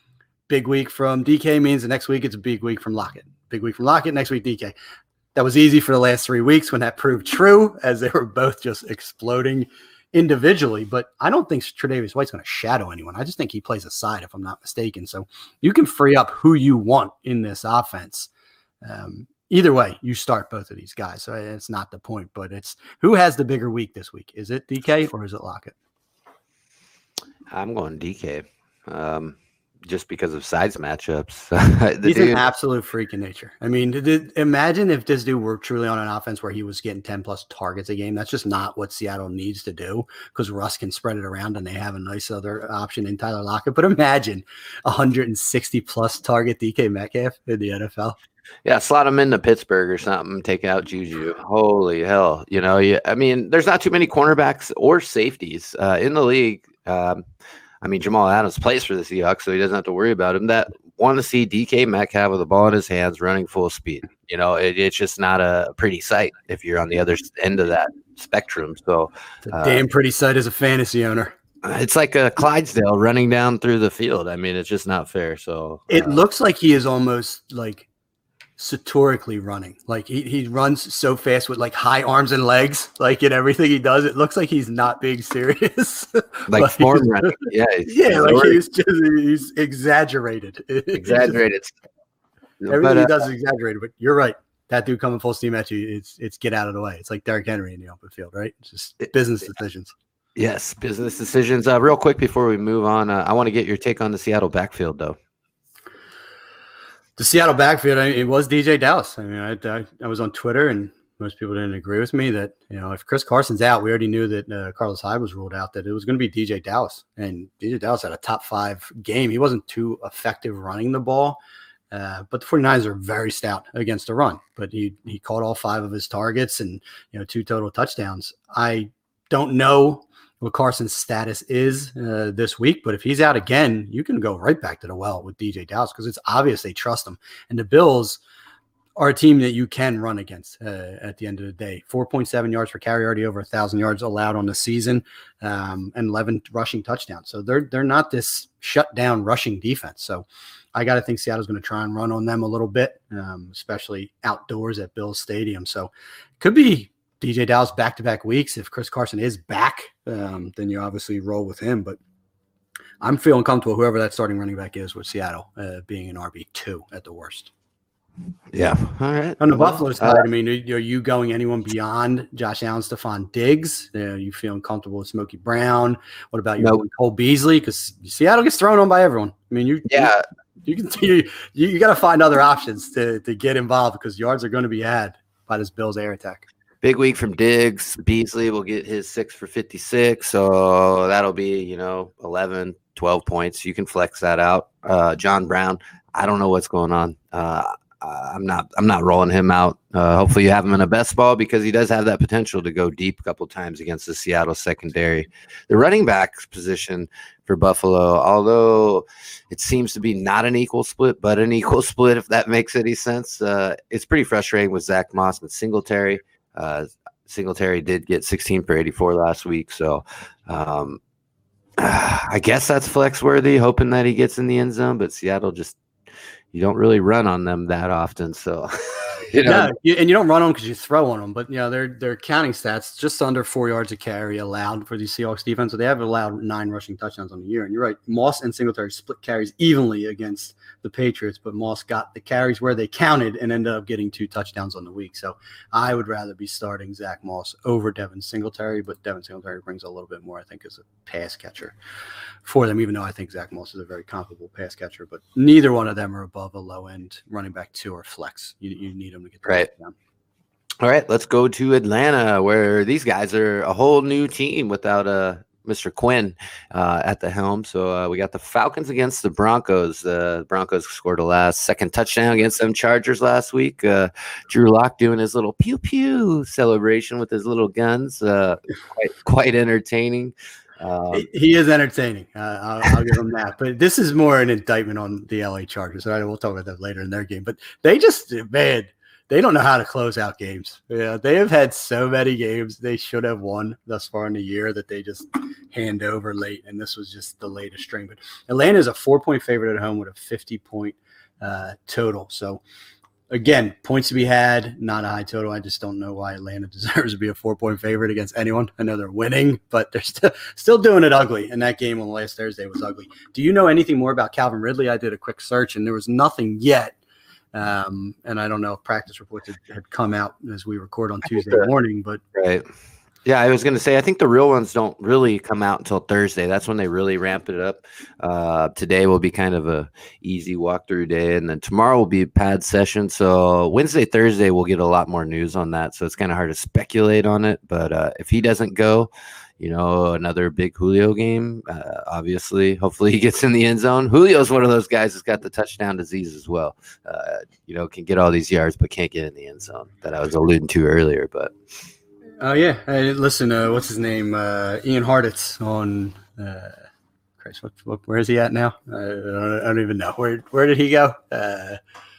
big week from D K means the next week it's a big week from Lockett. Big week from Lockett, next week D K. That was easy for the last three weeks when that proved true, as they were both just exploding individually. But I don't think Tre'Davious White's going to shadow anyone. I just think he plays a side, if I'm not mistaken. So you can free up who you want in this offense. Um, either way, you start both of these guys. So it's not the point, but it's who has the bigger week this week? Is it D K or is it Lockett? I'm going D K. Um, just because of size matchups. the He's dude, an absolute freak in nature. I mean, did, imagine if this dude were truly on an offense where he was getting ten plus targets a game. That's just not what Seattle needs to do, because Russ can spread it around and they have a nice other option in Tyler Lockett. But imagine one hundred sixty plus target D K Metcalf in the N F L. Yeah, slot him into Pittsburgh or something, take out Juju. Holy hell. You know, you, I mean, there's not too many cornerbacks or safeties uh, in the league. Um, I mean, Jamal Adams plays for the Seahawks, so he doesn't have to worry about him. That want to see D K Metcalf with the ball in his hands running full speed. You know, it, it's just not a pretty sight if you're on the other end of that spectrum. So, it's a damn pretty sight as a fantasy owner. Uh, it's like a Clydesdale running down through the field. I mean, it's just not fair. So it uh, looks like he is almost like satirically running. Like he, he runs so fast with like high arms and legs, like in everything he does. It looks like he's not being serious. like like, form running. Yeah. Yeah. Like he's just, he's exaggerated. Exaggerated. Everything but, uh, he does is exaggerated, but you're right. That dude coming full steam at you, it's it's get out of the way. It's like Derrick Henry in the open field, right? It's just business decisions. Yes, business decisions. Uh, real quick before we move on, uh, I want to get your take on the Seattle backfield, though. The Seattle backfield, I mean, it was D J Dallas. I mean, I, I I was on Twitter, and most people didn't agree with me that, you know, if Chris Carson's out, we already knew that uh, Carlos Hyde was ruled out, that it was going to be D J Dallas. And D J Dallas had a top five game. He wasn't too effective running the ball, uh, but the 49ers are very stout against the run. But he he caught all five of his targets and, you know, two total touchdowns. I don't know what Carson's status is uh, this week, but if he's out again, you can go right back to the well with D J Dallas, because it's obvious they trust him. And the Bills are a team that you can run against uh, at the end of the day. four point seven yards per carry, already over one thousand yards allowed on the season, um, and eleven rushing touchdowns. So they're they're not this shut down rushing defense. So I got to think Seattle's going to try and run on them a little bit, um, especially outdoors at Bills Stadium. So could be D J Dallas back-to-back weeks. If Chris Carson is back, um, then you obviously roll with him. But I'm feeling comfortable, whoever that starting running back is, with Seattle uh, being an R B two at the worst. Yeah. All right. On the Buffalo side, I mean, are, are you going anyone beyond Josh Allen, Stephon Diggs? Are you feeling comfortable with Smokey Brown? What about you, Nope. Cole Beasley? Because Seattle gets thrown on by everyone. I mean, you Yeah. you, you can you, you got to find other options to to get involved, because yards are going to be had by this Bills air attack. Big week from Diggs. Beasley will get his six for fifty-six. So that'll be, you know, eleven, twelve points. You can flex that out. Uh, John Brown, I don't know what's going on. Uh, I'm not I'm not rolling him out. Uh, hopefully you have him in a best ball, because he does have that potential to go deep a couple times against the Seattle secondary. The running back position for Buffalo, although it seems to be not an equal split, but an equal split, if that makes any sense. Uh, it's pretty frustrating with Zach Moss and Singletary. Uh, Singletary did get sixteen for eighty-four last week, so um, I guess that's flex worthy, hoping that he gets in the end zone. But Seattle just, you don't really run on them that often, so you know. Yeah, you, and you don't run them because you throw on them. But, you know, their their counting stats just under four yards a carry allowed for the Seahawks defense. So they have allowed nine rushing touchdowns on the year. And you're right, Moss and Singletary split carries evenly against the Patriots, but Moss got the carries where they counted and ended up getting two touchdowns on the week. So I would rather be starting Zach Moss over Devin Singletary, but Devin Singletary brings a little bit more, I think, as a pass catcher for them, even though I think Zach Moss is a very comparable pass catcher. But neither one of them are above a low-end running back two or flex. You, you need them to get the Right. down. All right, let's go to Atlanta, where these guys are a whole new team without uh, Mister Quinn uh, at the helm. So uh, we got the Falcons against the Broncos. Uh, the Broncos scored a last second touchdown against them Chargers last week. Uh, Drew Lock doing his little pew pew celebration with his little guns. Uh, quite quite entertaining. Um, He- he is entertaining. Uh, I'll, I'll give him that. But this is more an indictment on the L A Chargers. All right, we'll talk about that later in their game. But they just, man, they don't know how to close out games. Yeah, they have had so many games they should have won thus far in the year that they just hand over late, and this was just the latest string. But Atlanta is a four-point favorite at home with a fifty-point uh, total. So, again, points to be had, not a high total. I just don't know why Atlanta deserves to be a four-point favorite against anyone. I know they're winning, but they're still still doing it ugly, and that game on last Thursday was ugly. Do you know anything more about Calvin Ridley? I did a quick search, and there was nothing yet. Um, and I don't know if practice reports had, had come out as we record on Tuesday morning, but right. Yeah, I was going to say, I think the real ones don't really come out until Thursday. That's when they really ramp it up. Uh, today will be kind of a easy walkthrough day, and then tomorrow will be a pad session. So Wednesday, Thursday, we'll get a lot more news on that. So it's kind of hard to speculate on it. But uh, if he doesn't go, you know, another big Julio game, uh, obviously, hopefully he gets in the end zone. Julio's one of those guys that's got the touchdown disease as well. Uh, you know, can get all these yards, but can't get in the end zone that I was alluding to earlier. But oh, yeah. Hey, listen, uh, what's his name? Uh, Ian Hartitz on uh, – Christ, what, what, where is he at now? Uh, I, don't, I don't even know. Where where did he go? Uh,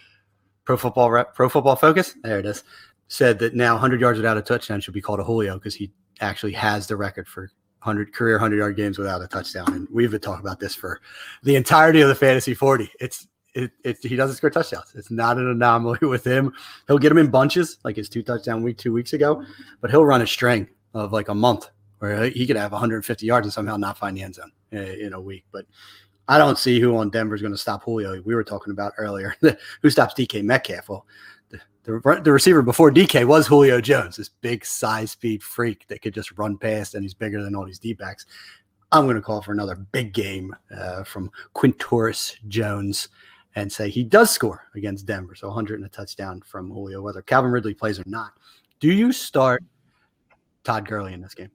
Pro Football Rep, Pro Football Focus? There it is. Said that now one hundred yards without a touchdown should be called a Julio because he actually has the record for one hundred career hundred-yard games without a touchdown. And we've been talking about this for the entirety of the Fantasy forty. It's It, it, he doesn't score touchdowns. It's not an anomaly with him. He'll get them in bunches, like his two touchdown week two weeks ago, but he'll run a string of like a month where he could have one hundred fifty yards and somehow not find the end zone in a week. But I don't see who on Denver is going to stop Julio. We were talking about earlier who stops D K Metcalf. Well, the, the, the receiver before D K was Julio Jones, this big size speed freak that could just run past, and he's bigger than all these D-backs. I'm going to call for another big game uh, from Quintorris Jones and say he does score against Denver. So one hundred and a touchdown from Julio, whether Calvin Ridley plays or not. Do you start Todd Gurley in this game?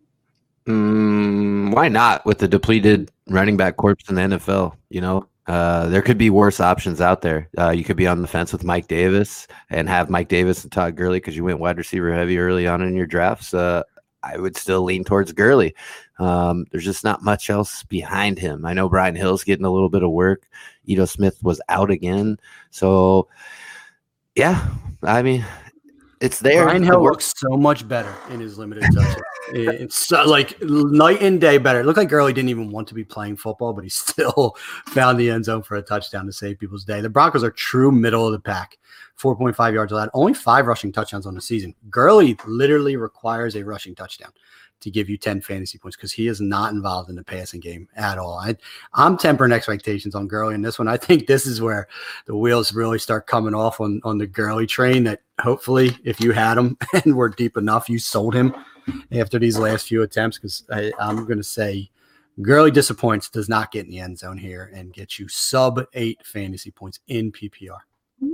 Mm, why not with the depleted running back corps in the N F L? You know, uh, there could be worse options out there. Uh, you could be on the fence with Mike Davis and have Mike Davis and Todd Gurley because you went wide receiver heavy early on in your drafts. Uh, I would still lean towards Gurley. Um, there's just not much else behind him. I know Brian Hill's getting a little bit of work. Ito Smith was out again. So, yeah, I mean, it's there. Brian Hill looks so much better in his limited touches. It's so, like night and day better. It looked like Gurley didn't even want to be playing football, but he still found the end zone for a touchdown to save people's day. The Broncos are true middle of the pack. four point five yards allowed, only five rushing touchdowns on the season. Gurley literally requires a rushing touchdown to give you ten fantasy points because he is not involved in the passing game at all. I, I'm tempering expectations on Gurley in this one. I think this is where the wheels really start coming off on, on the Gurley train that hopefully if you had him and were deep enough, you sold him after these last few attempts because I'm going to say Gurley disappoints, does not get in the end zone here and get you sub eight fantasy points in P P R.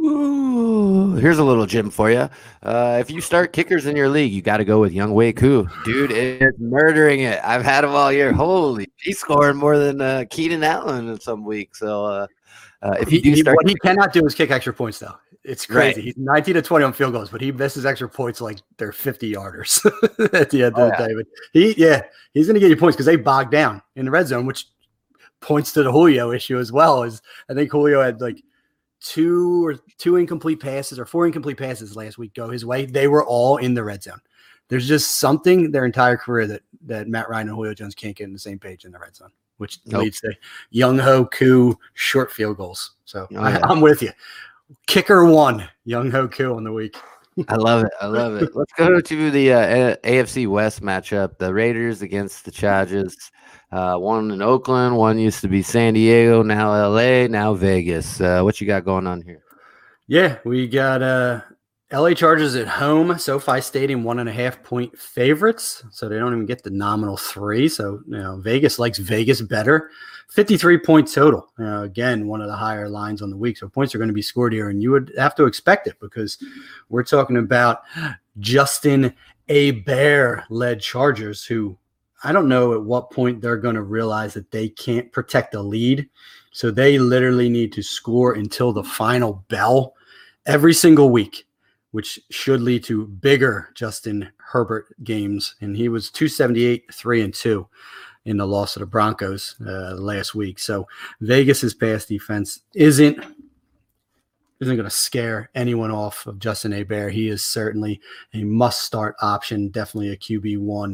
Ooh, here's a little gem for you. Uh, if you start kickers in your league, you got to go with Young Wei Koo. Dude is murdering it. I've had him all year. Holy, he's scoring more than uh, Keenan Allen in some weeks. So uh, uh, if you do he, start, what he cannot do is kick extra points, though. It's crazy. Right. He's nineteen to twenty on field goals, but he misses extra points like they're fifty yarders at the end oh, of the yeah. day. But he, yeah, he's going to get you points because they bogged down in the red zone, which points to the Julio issue as well. Is I think Julio had like two or two incomplete passes or four incomplete passes last week go his way. They were all in the red zone. There's just something their entire career that that Matt Ryan and Julio Jones can't get in the same page in the red zone, which nope. leads to Young Ho Koo short field goals. So oh, I, yeah. I'm with you. Kicker one, Young Ho Koo on the week. I love it. I love it. Let's go to the uh, A F C West matchup. The Raiders against the Chargers. Uh, one in Oakland, one used to be San Diego, now L A, now Vegas. Uh, what you got going on here? Yeah, we got uh, L A Chargers at home, SoFi Stadium, one and a half point favorites. So they don't even get the nominal three. So, you know, Vegas likes Vegas better. fifty-three point total. Uh, again, one of the higher lines on the week. So points are going to be scored here, and you would have to expect it because we're talking about Justin Herbert-led Chargers who I don't know at what point they're going to realize that they can't protect a lead. So they literally need to score until the final bell every single week, which should lead to bigger Justin Herbert games. And he was two seventy-eight, three and two in the loss of the Broncos uh, last week. So Vegas's pass defense isn't isn't going to scare anyone off of Justin Herbert. He is certainly a must-start option, definitely a Q B one.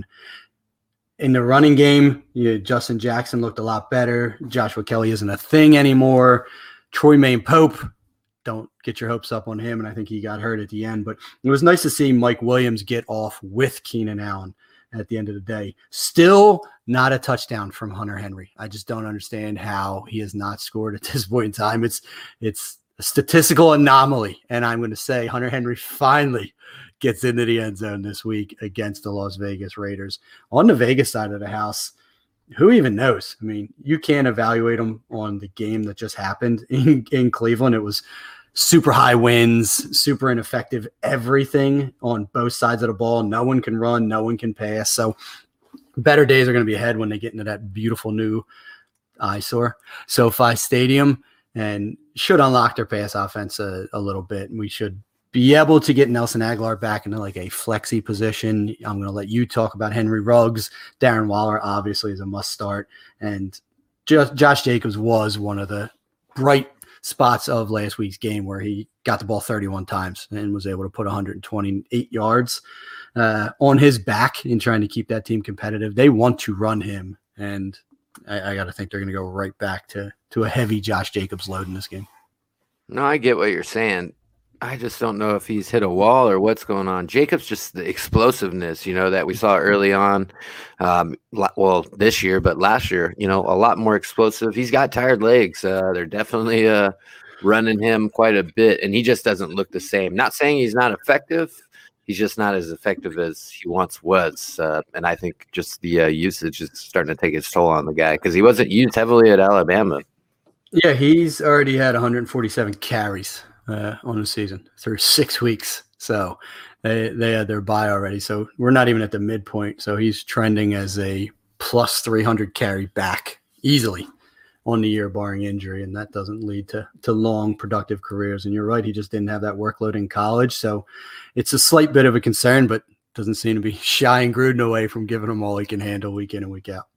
In the running game, you know, Justin Jackson looked a lot better. Joshua Kelly isn't a thing anymore. Troy Maine Pope, don't get your hopes up on him, and I think he got hurt at the end. But it was nice to see Mike Williams get off with Keenan Allen at the end of the day. Still not a touchdown from Hunter Henry. I just don't understand how he has not scored at this point in time. It's it's a statistical anomaly, and I'm going to say Hunter Henry finally gets into the end zone this week against the Las Vegas Raiders. On the Vegas side of the house, who even knows? I mean, you can't evaluate them on the game that just happened in, in Cleveland. It was super high winds, super ineffective, everything on both sides of the ball. No one can run, no one can pass. So better days are going to be ahead when they get into that beautiful new eyesore, SoFi Stadium, and should unlock their pass offense a, a little bit. And we should be able to get Nelson Aguilar back into like a flexi position. I'm going to let you talk about Henry Ruggs. Darren Waller obviously is a must start. And just Josh Jacobs was one of the bright spots of last week's game where he got the ball thirty-one times and was able to put one hundred twenty-eight yards uh, on his back in trying to keep that team competitive. They want to run him, and I, I got to think they're going to go right back to to a heavy Josh Jacobs load in this game. No, I get what you're saying. I just don't know if he's hit a wall or what's going on. Jacobs, just the explosiveness, you know, that we saw early on. Um, well, this year, but last year, you know, a lot more explosive. He's got tired legs. Uh, they're definitely uh, running him quite a bit, and he just doesn't look the same. Not saying he's not effective. He's just not as effective as he once was. Uh, and I think just the uh, usage is starting to take its toll on the guy because he wasn't used heavily at Alabama. Yeah, he's already had one hundred forty-seven carries uh, on the season through six weeks. So they they had their bye already. So we're not even at the midpoint. So he's trending as a plus three hundred carry back easily on the year, barring injury. And that doesn't lead to, to long, productive careers. And you're right, he just didn't have that workload in college. So it's a slight bit of a concern, but doesn't seem to be shying Gruden away from giving him all he can handle week in and week out.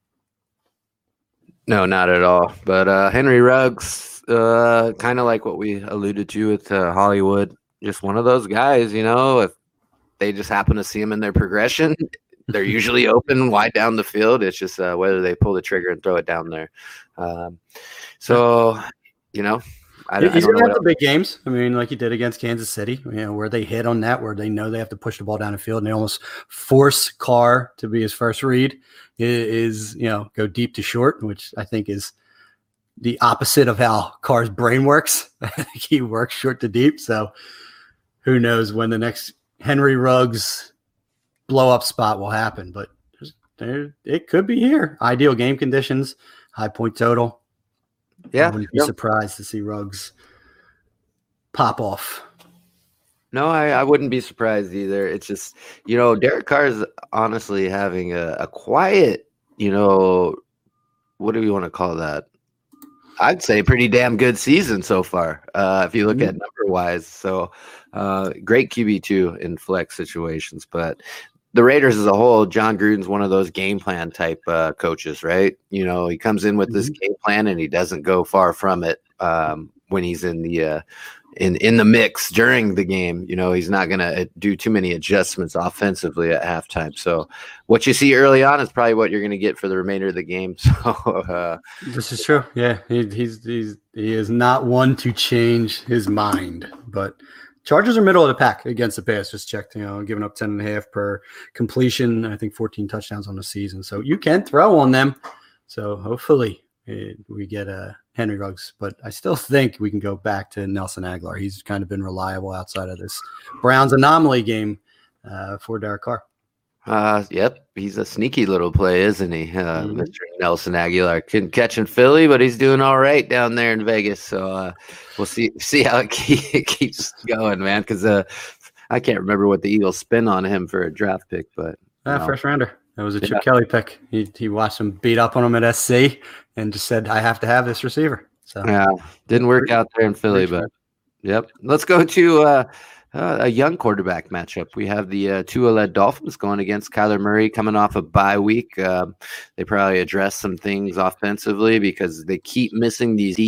No, not at all. But uh, Henry Ruggs, uh, kind of like what we alluded to with uh, Hollywood, just one of those guys, you know, if they just happen to see him in their progression, they're usually open wide down the field. It's just uh, whether they pull the trigger and throw it down there. Um, so, you know, I, he's I don't going to know have the big games. I mean, like he did against Kansas City, you know, where they hit on that, where they know they have to push the ball down the field and they almost force Carr to be his first read is, you know, go deep to short, which I think is the opposite of how Carr's brain works. I think he works short to deep. So who knows when the next Henry Ruggs blow up spot will happen, but there, it could be here. Ideal game conditions, high point total. Yeah, I wouldn't be yep. surprised to see Ruggs pop off. No, I, I wouldn't be surprised either. It's just, you know, Derek Carr is honestly having a, a quiet, you know, what do we want to call that? I'd say pretty damn good season so far, uh, if you look mm-hmm. at number-wise. So uh, great Q B two in flex situations. But the Raiders as a whole, John Gruden's one of those game plan type uh, coaches, right? You know, he comes in with mm-hmm. this game plan and he doesn't go far from it um, when he's in the uh, in in the mix during the game. You know, he's not going to do too many adjustments offensively at halftime. So what you see early on is probably what you're going to get for the remainder of the game. So uh, this is true. Yeah, he, he's he's he is not one to change his mind, but. Chargers are middle of the pack against the pass. Just checked, you know, giving up ten and a half per completion. I think fourteen touchdowns on the season. So you can throw on them. So hopefully it, we get a Henry Ruggs. But I still think we can go back to Nelson Aguilar. He's kind of been reliable outside of this Browns anomaly game uh, for Derek Carr. Uh, yep, he's a sneaky little play, isn't he? Uh, mm-hmm. Mister Nelson Aguilar couldn't catch in Philly, but he's doing all right down there in Vegas. So uh, we'll see see how it, keep, it keeps going, man. Because uh, I can't remember what the Eagles spent on him for a draft pick, but uh, no. first rounder. That was a Chip yeah. Kelly pick. He he watched him beat up on him at S C and just said, "I have to have this receiver." So yeah, didn't work out there in Philly, but yep. Let's go to. Uh, Uh, a young quarterback matchup. We have the uh, Tua-led Dolphins going against Kyler Murray coming off a bye week. Um, they probably address some things offensively because they keep missing these deep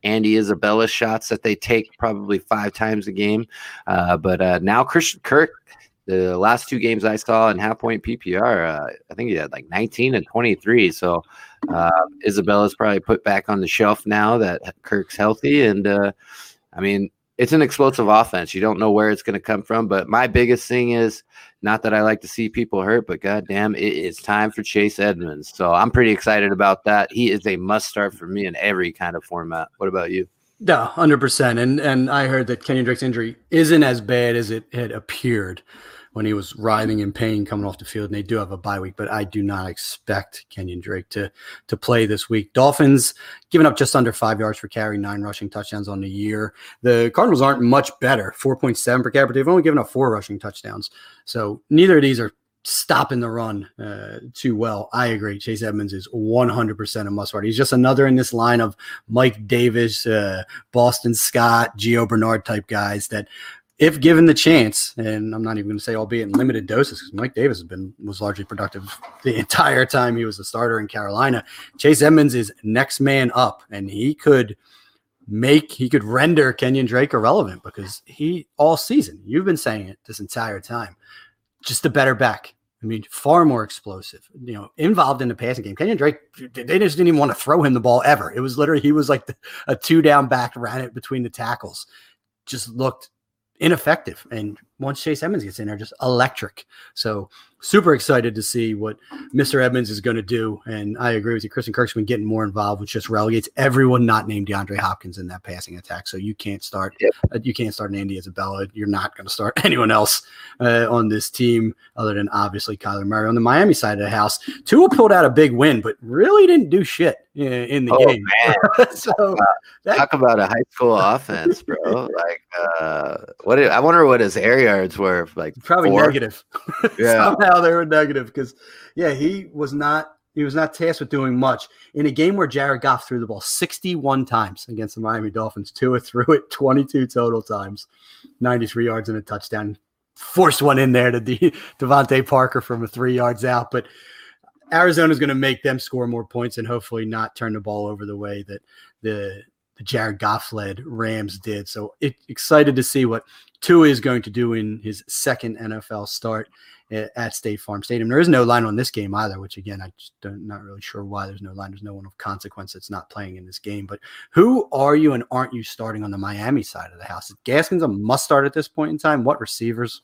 Andy Isabella shots that they take probably five times a game. Uh, but uh, now Christian Kirk, the last two games I saw in half point P P R, uh, I think he had like nineteen and twenty-three. So uh, Isabella's probably put back on the shelf now that Kirk's healthy. And uh, I mean, it's an explosive offense. You don't know where it's going to come from. But my biggest thing is not that I like to see people hurt, but goddamn, it is time for Chase Edmonds. So I'm pretty excited about that. He is a must start for me in every kind of format. What about you? No, one hundred percent. And and I heard that Kenyon Drake's injury isn't as bad as it had appeared when he was writhing in pain coming off the field. And they do have a bye week, but I do not expect Kenyon Drake to to play this week. Dolphins giving up just under five yards per carry, nine rushing touchdowns on the year. The Cardinals aren't much better, four point seven per carry, but they've only given up four rushing touchdowns. So neither of these are stopping the run uh, too well. I agree. Chase Edmonds is one hundred percent a must start. He's just another in this line of Mike Davis, uh, Boston Scott, Gio Bernard type guys that, if given the chance, and I'm not even going to say albeit in limited doses, because Mike Davis has been was largely productive the entire time he was a starter in Carolina. Chase Edmonds is next man up, and he could make he could render Kenyon Drake irrelevant because he all season, you've been saying it this entire time, just a better back. I mean, far more explosive, you know, involved in the passing game. Kenyon Drake, they just didn't even want to throw him the ball ever. It was literally, he was like the, a two down back, ran it between the tackles, just looked ineffective. And once Chase Edmonds gets in there, just electric. So super excited to see what Mister Edmonds is going to do. And I agree with you. Christian Kirk's been getting more involved, which just relegates everyone not named DeAndre Hopkins in that passing attack. So you can't start, yep. uh, you can't start an Andy Isabella. You're not going to start anyone else uh, on this team other than obviously Kyler Murray. On the Miami side of the house, Tua pulled out a big win, but really didn't do shit in, in the oh, game. so talk about, that, talk about a high school offense, bro. Like, uh, what? Did, I wonder what his air yards were. Like probably four? Negative. Yeah. Somehow they were negative because, yeah, he was not he was not tasked with doing much in a game where Jared Goff threw the ball sixty-one times against the Miami Dolphins. Tua threw it twenty-two total times, ninety-three yards and a touchdown. Forced one in there to De- Devontae Parker from a three yards out, but Arizona's going to make them score more points and hopefully not turn the ball over the way that the the Jared Goff-led Rams did. So it, excited to see what Tua is going to do in his second N F L start at State Farm Stadium. There is no line on this game either, which again, I just don't, not really sure why there's no line. There's no one of consequence that's not playing in this game. But who are you and aren't you starting on the Miami side of the house? Is Gaskins a must start at this point in time? What receivers?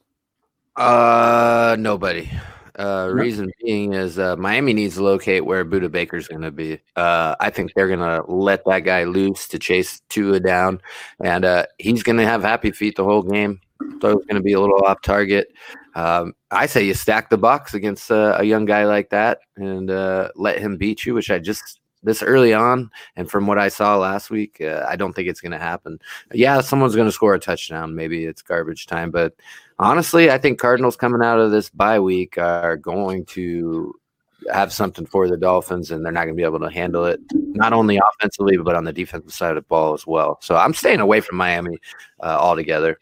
Uh, nobody. Uh, reason being is uh, Miami needs to locate where Budda Baker's going to be. Uh, I think they're going to let that guy loose to chase Tua down, and uh, he's going to have happy feet the whole game. So it's going to be a little off target. Um, I say you stack the box against uh, a young guy like that and uh, let him beat you, which I just this early on. And from what I saw last week, uh, I don't think it's going to happen. Yeah, someone's going to score a touchdown. Maybe it's garbage time, but honestly, I think Cardinals coming out of this bye week are going to have something for the Dolphins, and they're not going to be able to handle it, not only offensively, but on the defensive side of the ball as well. So I'm staying away from Miami uh, altogether.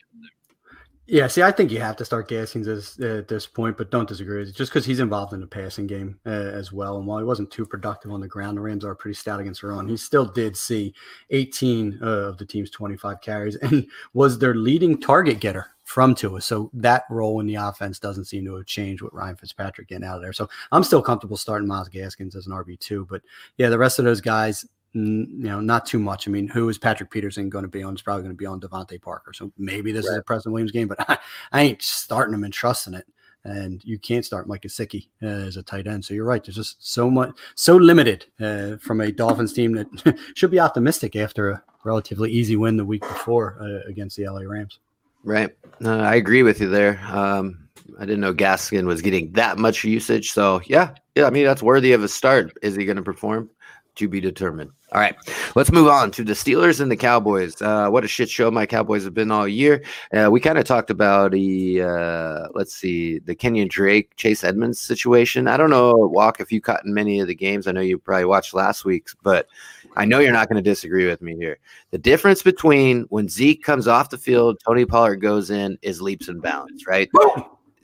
Yeah, see, I think you have to start Gaskins as, uh, at this point, but don't disagree with it. Just because he's involved in the passing game uh, as well. And while he wasn't too productive on the ground, the Rams are pretty stout against the run. He still did see eighteen uh, of the team's twenty-five carries and was their leading target getter from Tua. So that role in the offense doesn't seem to have changed with Ryan Fitzpatrick getting out of there. So I'm still comfortable starting Myles Gaskins as an R B two. But yeah, the rest of those guys, you know, not too much. I mean, who is Patrick Peterson going to be on? It's probably going to be on Devontae Parker. So maybe this right. is a Preston Williams game, but I, I ain't starting him and trusting it. And you can't start Mike Gesicki uh, as a tight end. So you're right. There's just so much, so limited uh, from a Dolphins team that should be optimistic after a relatively easy win the week before uh, against the L A Rams. Right. Uh, I agree with you there. Um, I didn't know Gaskin was getting that much usage. So yeah, yeah. I mean, that's worthy of a start. Is he going to perform? To be determined. All right, let's move on to the Steelers and the Cowboys. Uh, what a shit show my Cowboys have been all year. Uh, we kind of talked about the, uh, let's see, the Kenyon Drake, Chase Edmonds situation. I don't know, Walk, if you caught in many of the games. I know you probably watched last week's, but I know you're not going to disagree with me here. The difference between when Zeke comes off the field, Tony Pollard goes in is leaps and bounds, right?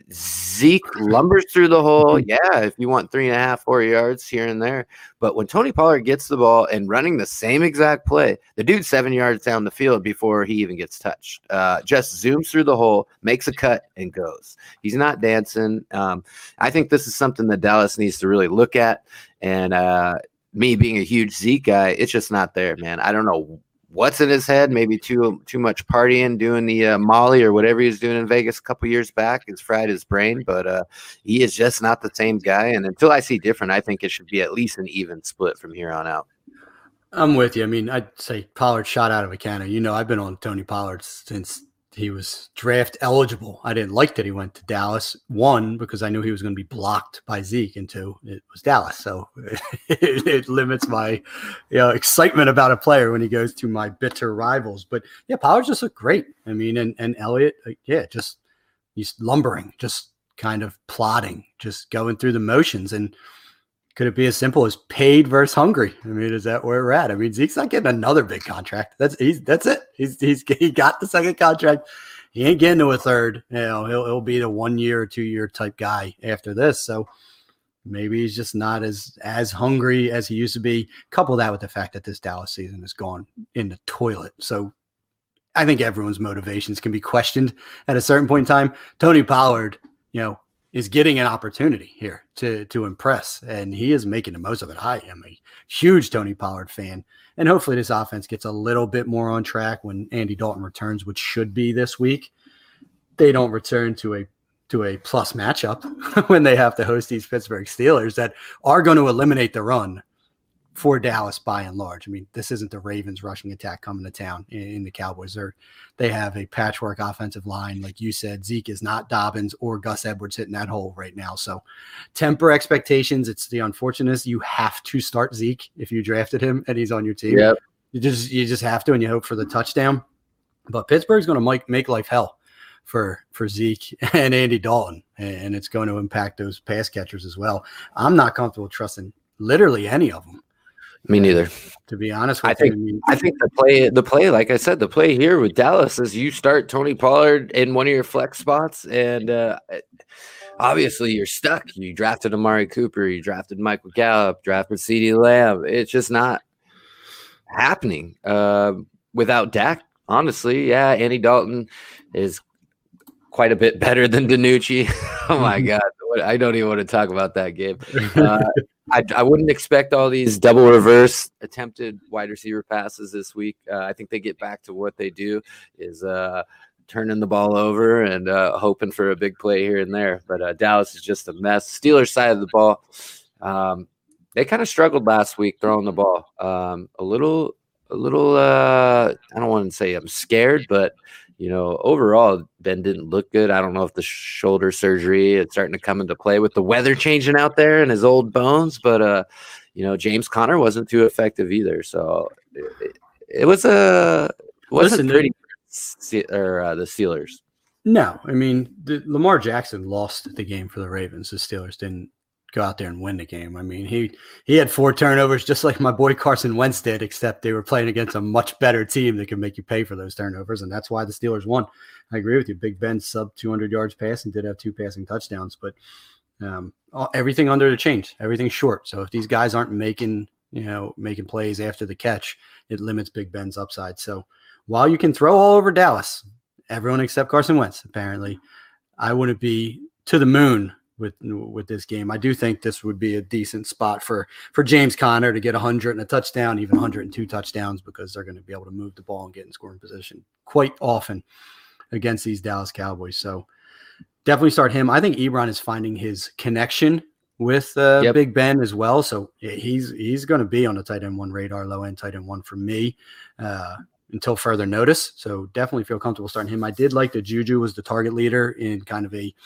Zeke lumbers through the hole. Yeah, if you want three and a half, four yards here and there. But when Tony Pollard gets the ball and running the same exact play, the dude's seven yards down the field before he even gets touched. Uh, just zooms through the hole, makes a cut, and goes. He's not dancing. Um, I think this is something that Dallas needs to really look at. And uh, me being a huge Zeke guy, it's just not there, man. I don't know what's in his head. Maybe too too much partying, doing the uh, Molly or whatever he was doing in Vegas a couple years back. It's fried his brain, but uh, he is just not the same guy. And until I see different, I think it should be at least an even split from here on out. I'm with you. I mean, I'd say Pollard shot out of a cannon. You know, I've been on Tony Pollard since he was draft eligible. I didn't like that he went to Dallas. One, because I knew he was going to be blocked by Zeke, and two, it was Dallas. So it, it limits my you know, excitement about a player when he goes to my bitter rivals. But yeah, Pollard just looked great. I mean, and, and Elliott, like, yeah, just he's lumbering, just kind of plodding, just going through the motions. And could it be as simple as paid versus hungry? I mean, is that where we're at? I mean, Zeke's not getting another big contract. That's he's that's it. He's he's he got the second contract. He ain't getting to a third. You know, he'll he'll be the one year or two year type guy after this. So maybe he's just not as as hungry as he used to be. Couple that with the fact that this Dallas season has gone in the toilet. So I think everyone's motivations can be questioned at a certain point in time. Tony Pollard, you know, is getting an opportunity here to to impress, and he is making the most of it. I am a huge Tony Pollard fan, and hopefully this offense gets a little bit more on track when Andy Dalton returns, which should be this week. They don't return to a to a plus matchup when they have to host these Pittsburgh Steelers that are going to eliminate the run for Dallas by and large. I mean, this isn't the Ravens rushing attack coming to town in, in the Cowboys. They're, they have a patchwork offensive line. Like you said, Zeke is not Dobbins or Gus Edwards hitting that hole right now. So temper expectations. It's the unfortunate. You have to start Zeke if you drafted him and he's on your team. Yep. You just, you just have to, and you hope for the touchdown. But Pittsburgh's going to make, make life hell for, for Zeke and Andy Dalton, and it's going to impact those pass catchers as well. I'm not comfortable trusting literally any of them. Me neither. To be honest with I think, you, I think the play, the play, like I said, the play here with Dallas is you start Tony Pollard in one of your flex spots, and uh, obviously you're stuck. You drafted Amari Cooper, you drafted Michael Gallup, drafted CeeDee Lamb. It's just not happening uh, without Dak. Honestly, yeah, Andy Dalton is quite a bit better than DiNucci. Oh my God, I don't even want to talk about that game. Uh, I, I wouldn't expect all these double reverse attempted wide receiver passes this week. Uh, I think they get back to what they do is uh, turning the ball over and uh, hoping for a big play here and there. But uh, Dallas is just a mess. Steelers side of the ball, um, they kind of struggled last week throwing the ball. Um, a little, a little. Uh, I don't want to say I'm scared, but you know, overall, Ben didn't look good. I don't know if the shoulder surgery is starting to come into play with the weather changing out there and his old bones, but, uh, you know, James Conner wasn't too effective either. So it, it was a, it wasn't Listen, pretty or uh, the Steelers. No, I mean, the, Lamar Jackson lost the game for the Ravens. The Steelers didn't go out there and win the game. I mean, he he had four turnovers just like my boy Carson Wentz did, except they were playing against a much better team that can make you pay for those turnovers, and that's why the Steelers won. I agree with you. Big Ben sub two hundred yards passing, did have two passing touchdowns, but um, all, everything under the change, everything's short. So if these guys aren't making, you know, making plays after the catch, it limits Big Ben's upside. So while you can throw all over Dallas, everyone except Carson Wentz, apparently, I wouldn't be to the moon with with this game. I do think this would be a decent spot for for James Conner to get one hundred and a touchdown, even one hundred two touchdowns, because they're going to be able to move the ball and get in scoring position quite often against these Dallas Cowboys. So definitely start him. I think Ebron is finding his connection with uh, yep. Big Ben as well. So he's he's going to be on the tight end one radar, low end tight end one for me uh, until further notice. So definitely feel comfortable starting him. I did like that Juju was the target leader in kind of a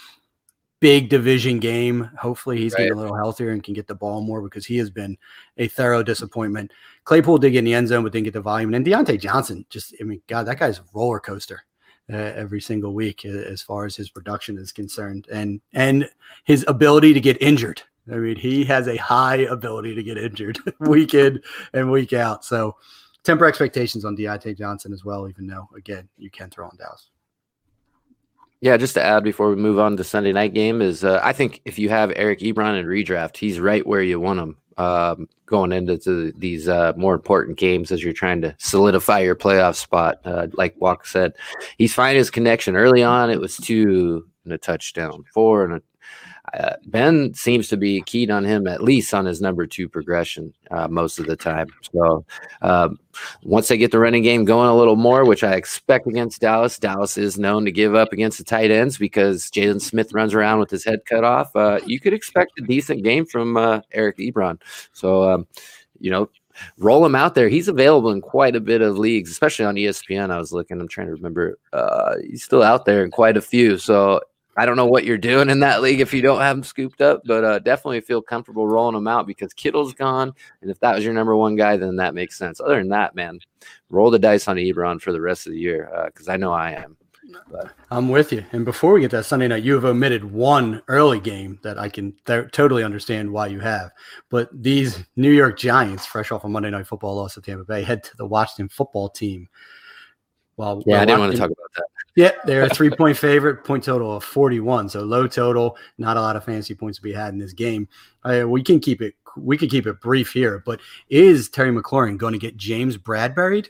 big division game. Hopefully he's right. getting a little healthier and can get the ball more, because he has been a thorough disappointment. Claypool did get in the end zone, but didn't get the volume. And Deontay Johnson, just, I mean, God, that guy's a roller coaster uh, every single week as far as his production is concerned, and, and his ability to get injured. I mean, he has a high ability to get injured week in and week out. So temper expectations on Deontay Johnson as well, even though, again, you can throw on Dallas. Yeah, just to add before we move on to Sunday night game is uh, I think if you have Eric Ebron in redraft, he's right where you want him um, going into to these uh, more important games as you're trying to solidify your playoff spot. Uh, like Walker said, he's finding his connection early on. It was two and a touchdown, four and a Uh, Ben seems to be keyed on him at least on his number two progression uh, most of the time. So um, once they get the running game going a little more, which I expect against Dallas, Dallas is known to give up against the tight ends because Jalen Smith runs around with his head cut off. Uh, you could expect a decent game from uh, Eric Ebron. So, um, you know, roll him out there. He's available in quite a bit of leagues, especially on E S P N. I was looking, I'm trying to remember. Uh, he's still out there in quite a few. So I don't know what you're doing in that league if you don't have him scooped up, but uh, definitely feel comfortable rolling him out because Kittle's gone. And if that was your number one guy, then that makes sense. Other than that, man, roll the dice on Ebron for the rest of the year because uh, I know I am. But. I'm with you. And before we get to that Sunday night, you have omitted one early game that I can th- totally understand why you have. But these New York Giants, fresh off a Monday Night Football loss to Tampa Bay, head to the Washington football team. Well, yeah, I didn't Washington, want to talk about that. Yeah, they're a three-point favorite, point total of forty-one. So low total, not a lot of fantasy points to be had in this game. Uh, we can keep it we can keep it brief here, but is Terry McLaurin going to get James Bradbury'd?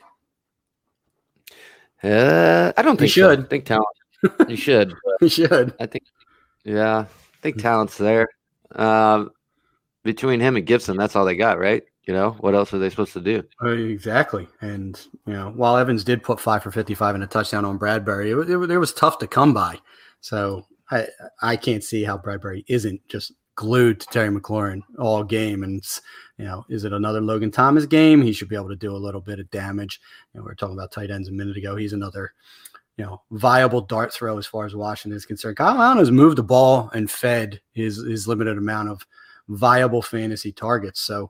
Uh, I don't think he should. So. I think talent. He should. He should. I think. Yeah, I think talent's there. Um, between him and Gibson, that's all they got, right? You know, what else are they supposed to do? Uh, exactly. And, you know, while Evans did put five for fifty-five and a touchdown on Bradbury, it, it, it was tough to come by. So I I can't see how Bradbury isn't just glued to Terry McLaurin all game. And, you know, is it another Logan Thomas game? He should be able to do a little bit of damage. You know, we were talking about tight ends a minute ago. He's another, you know, viable dart throw as far as Washington is concerned. Kyle Allen has moved the ball and fed his, his limited amount of viable fantasy targets. So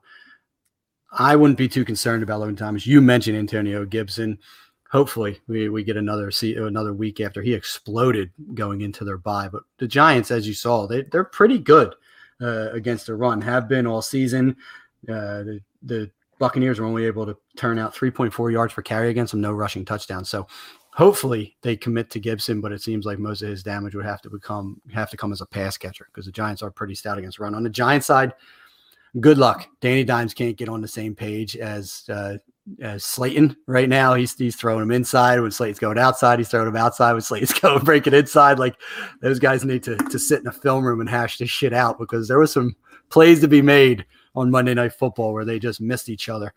I wouldn't be too concerned about Logan Thomas. You mentioned Antonio Gibson. Hopefully we, we get another see, another week after he exploded going into their bye. But the Giants, as you saw, they, they're pretty good uh, against the run, have been all season. Uh, the, the Buccaneers were only able to turn out three point four yards per carry against them, no rushing touchdowns. So hopefully they commit to Gibson, but it seems like most of his damage would have to become have to come as a pass catcher because the Giants are pretty stout against run. On the Giants side, good luck. Danny Dimes can't get on the same page as uh, as Slayton right now. He's he's throwing him inside when Slayton's going outside. He's throwing him outside when Slayton's going breaking inside. Like those guys need to to sit in a film room and hash this shit out because there was some plays to be made on Monday Night Football where they just missed each other.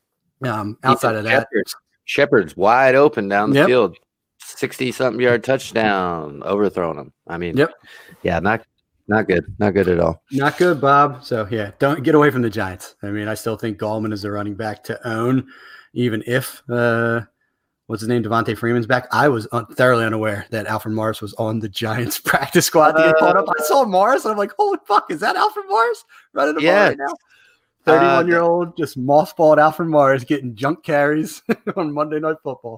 Um, outside of that, Shepard's, Shepard's wide open down the Yep. field, sixty something yard touchdown, overthrown him. I mean, Yep. yeah, not not good, not good at all. Not good, Bob. So, yeah, don't get away from the Giants. I mean, I still think Gallman is the running back to own, even if, uh, what's his name, Devontae Freeman's back. I was un- thoroughly unaware that Alfred Morris was on the Giants practice squad to get caught up. I saw Morris, and I'm like, holy fuck, is that Alfred Morris running the ball Yeah. right now? thirty-one-year-old, just mothballed Alfred Morris getting junk carries on Monday Night Football.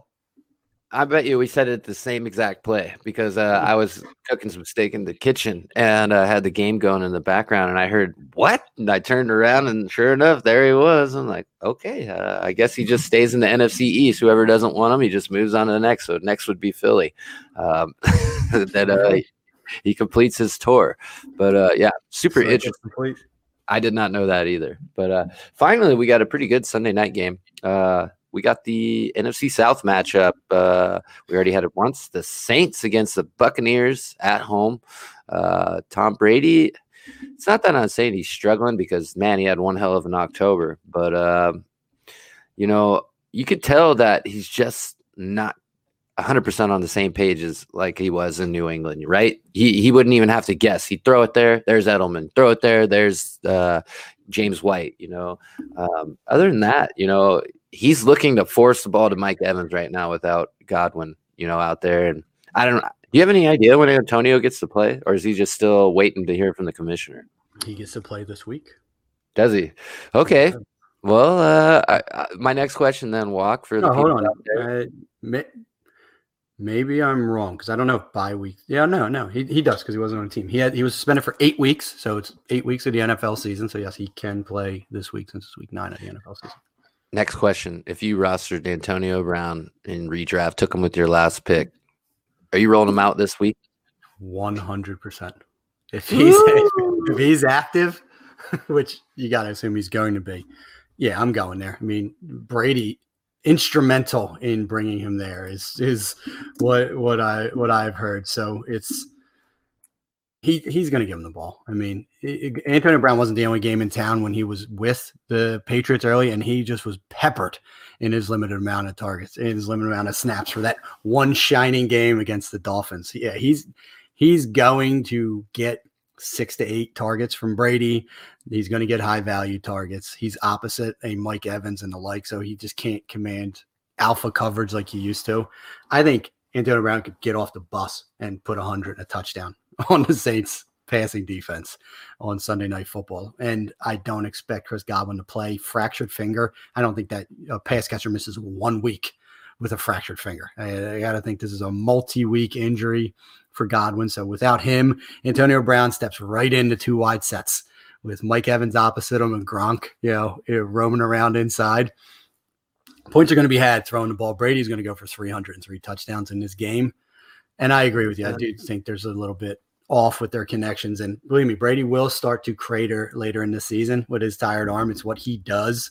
I bet you we said it the same exact play because uh, I was cooking some steak in the kitchen and uh, had the game going in the background, and I heard what? And I turned around, and sure enough, there he was. I'm like, okay, uh, I guess he just stays in the N F C East. Whoever doesn't want him, he just moves on to the next. So next would be Philly. Um, that uh, he completes his tour, but uh, yeah, super So interesting. complete. I did not know that either. But uh, finally, we got a pretty good Sunday night game. Uh, we got the N F C South matchup. Uh, we already had it once. The Saints against the Buccaneers at home. Uh, Tom Brady, it's not that I'm saying he's struggling because, man, he had one hell of an October. But, uh, you know, you could tell that he's just not one hundred percent on the same page as like he was in New England, right? He he wouldn't even have to guess. He'd throw it there. There's Edelman. Throw it there. There's uh, James White, you know. Um, other than that, you know, he's looking to force the ball to Mike Evans right now without Godwin, you know, out there. And I don't know. Do you have any idea when Antonio gets to play, or is he just still waiting to hear from the commissioner? He gets to play this week. Does he? Okay. Well, uh, I, I, my next question then, Walk, for the Oh, hold people on. out there. Uh, may, maybe I'm wrong because I don't know if bye week. Yeah, no, no, he he does because he wasn't on the team. He had he was suspended for eight weeks, so it's eight weeks of the N F L season. So yes, he can play this week since it's week nine of the N F L season. Next question. If you rostered Antonio Brown in redraft, took him with your last pick, are you rolling him out this week? one hundred percent. If he's if he's active, which you got to assume he's going to be, yeah, I'm going there. I mean, Brady instrumental in bringing him there is is what what I what I've heard. So it's he he's going to give him the ball. I mean, it, Antonio Brown wasn't the only game in town when he was with the Patriots early, and he just was peppered in his limited amount of targets, in his limited amount of snaps for that one shining game against the Dolphins. Yeah, he's he's going to get six to eight targets from Brady. He's going to get high value targets. He's opposite a Mike Evans and the like, so he just can't command alpha coverage like he used to. I think Antonio Brown could get off the bus and put one hundred and a touchdown on the Saints passing defense on Sunday Night Football. And I don't expect Chris Godwin to play. Fractured finger. I don't think that a pass catcher misses one week with a fractured finger. I, I got to think this is a multi-week injury for Godwin. So without him, Antonio Brown steps right into two wide sets with Mike Evans opposite him and Gronk, you know, roaming around inside. Points are going to be had throwing the ball. Brady's going to go for three hundred three touchdowns in this game. And I agree with you. I do think there's a little bit off with their connections. And believe me, Brady will start to crater later in the season with his tired arm. It's what he does,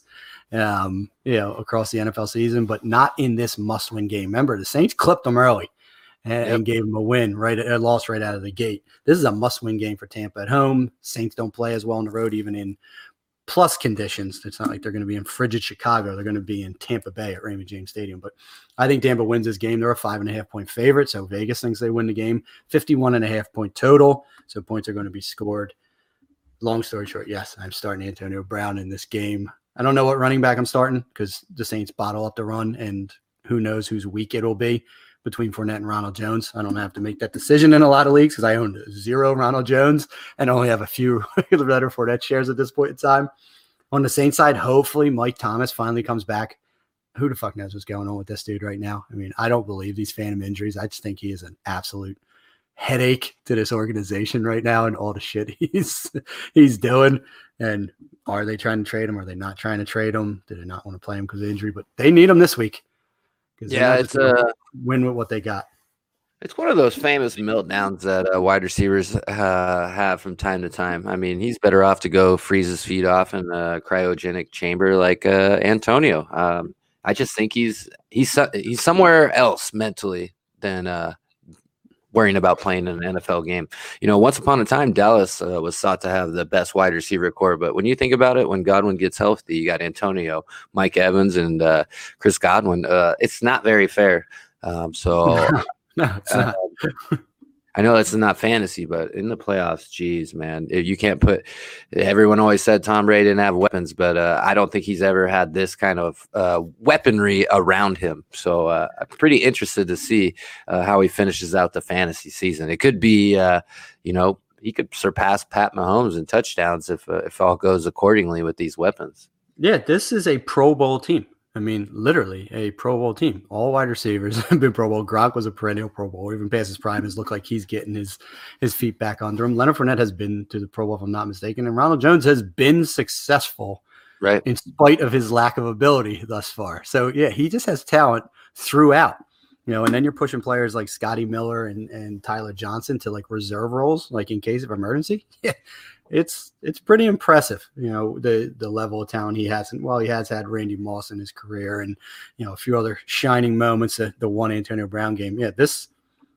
um, you know, across the N F L season, but not in this must-win game. Remember, the Saints clipped them early and, yep. and gave them a win, right? A loss right out of the gate. This is a must-win game for Tampa at home. Saints don't play as well on the road, even in plus conditions. It's not like they're going to be in frigid Chicago. They're going to be in Tampa Bay at Raymond James Stadium. But I think Tampa wins this game. They're a five and a half point favorite. So Vegas thinks they win the game. fifty-one and a half point total. So points are going to be scored. Long story short, yes, I'm starting Antonio Brown in this game. I don't know what running back I'm starting because the Saints bottle up the run, and who knows whose week it'll be between Fournette and Ronald Jones. I don't have to make that decision in a lot of leagues because I own zero Ronald Jones and only have a few better Fournette shares at this point in time. On the Saints side, hopefully Mike Thomas finally comes back. Who the fuck knows what's going on with this dude right now? I mean, I don't believe these phantom injuries. I just think he is an absolute headache to this organization right now and all the shit he's he's doing. And are they trying to trade him? Are they not trying to trade him? Do they not want to play him because of injury? But they need him this week. Yeah, it's a win with what they got. It's one of those famous meltdowns that uh, wide receivers uh, have from time to time. I mean, he's better off to go freeze his feet off in a cryogenic chamber like uh, Antonio. Um, I just think he's he's he's somewhere else mentally than uh, worrying about playing in an N F L game. You know, once upon a time, Dallas uh, was thought to have the best wide receiver core. But when you think about it, when Godwin gets healthy, you got Antonio, Mike Evans, and uh, Chris Godwin. Uh, it's not very fair. Um, so. No, it's not. Uh, I know that's not fantasy, but in the playoffs, geez, man, you can't put – everyone always said Tom Brady didn't have weapons, but uh, I don't think he's ever had this kind of uh, weaponry around him. So uh, I'm pretty interested to see uh, how he finishes out the fantasy season. It could be, uh, you know, he could surpass Pat Mahomes in touchdowns if, uh, if all goes accordingly with these weapons. Yeah, this is a Pro Bowl team. I mean, literally a Pro Bowl team. All wide receivers have been Pro Bowl. Gronk was a perennial Pro Bowl. Even past his prime, has looked like he's getting his his feet back under him. Leonard Fournette has been to the Pro Bowl, if I'm not mistaken. And Ronald Jones has been successful, right, in spite of his lack of ability thus far. So, yeah, he just has talent throughout. You know, and then you're pushing players like Scotty Miller and, and Tyler Johnson to, like, reserve roles, like in case of emergency. Yeah. It's it's pretty impressive, you know, the the level of talent he has. And while he has had Randy Moss in his career and, you know, a few other shining moments, the, the one Antonio Brown game. Yeah, this,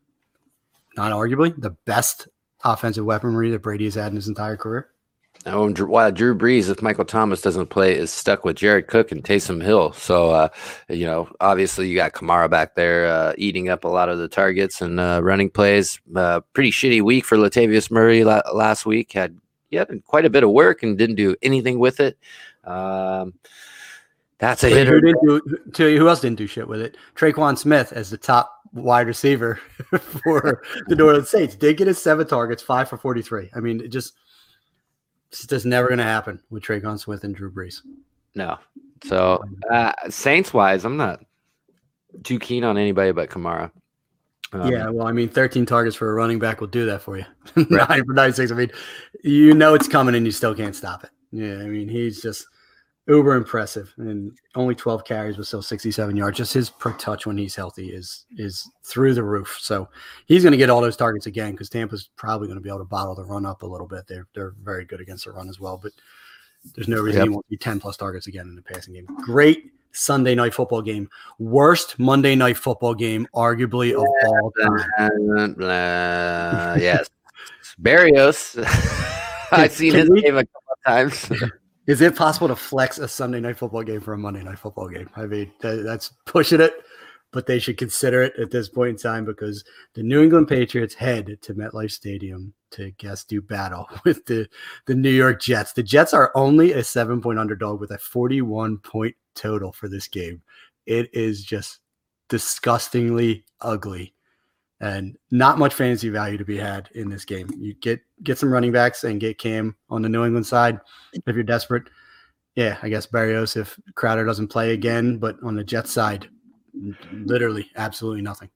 not arguably, the best offensive weaponry that Brady has had in his entire career. Oh, while Drew Brees, if Michael Thomas doesn't play, is stuck with Jared Cook and Taysom Hill. So, uh, you know, obviously you got Kamara back there uh, eating up a lot of the targets and uh, running plays. Uh, pretty shitty week for Latavius Murray la- last week. Had Yeah, quite a bit of work and didn't do anything with it. Um, that's a hitter. Who, didn't do, tell you who else didn't do shit with it? Traquan Smith as the top wide receiver for the New Orleans Saints did get his seven targets, five for forty-three. I mean, it just it's just never going to happen with Traquan Smith and Drew Brees. No. So uh, Saints wise, I'm not too keen on anybody but Kamara. Um, yeah, well, I mean, thirteen targets for a running back will do that for you. Nine for ninety-six. I mean, you know it's coming and you still can't stop it. Yeah, I mean, he's just uber impressive, and only twelve carries with still sixty-seven yards. Just his per touch when he's healthy is is through the roof. So he's going to get all those targets again because Tampa's probably going to be able to bottle the run up a little bit. They're they're very good against the run as well, but there's no reason Yep. he won't be ten plus targets again in the passing game. Great Sunday night football game. Worst Monday night football game, arguably of all time. Uh, yes. Barrios. I've seen Can his we- game a couple of times. Is it possible to flex a Sunday night football game for a Monday night football game? I mean, that, that's pushing it, but they should consider it at this point in time because the New England Patriots head to MetLife Stadium to guess do battle with the, the New York Jets. The Jets are only a seven point underdog with a forty-one point total for this game. It is just disgustingly ugly and not much fantasy value to be had in this game. You get get some running backs and get Cam on the New England side if you're desperate. Yeah, I guess Barrios if Crowder doesn't play again, but on the Jets side, literally absolutely nothing.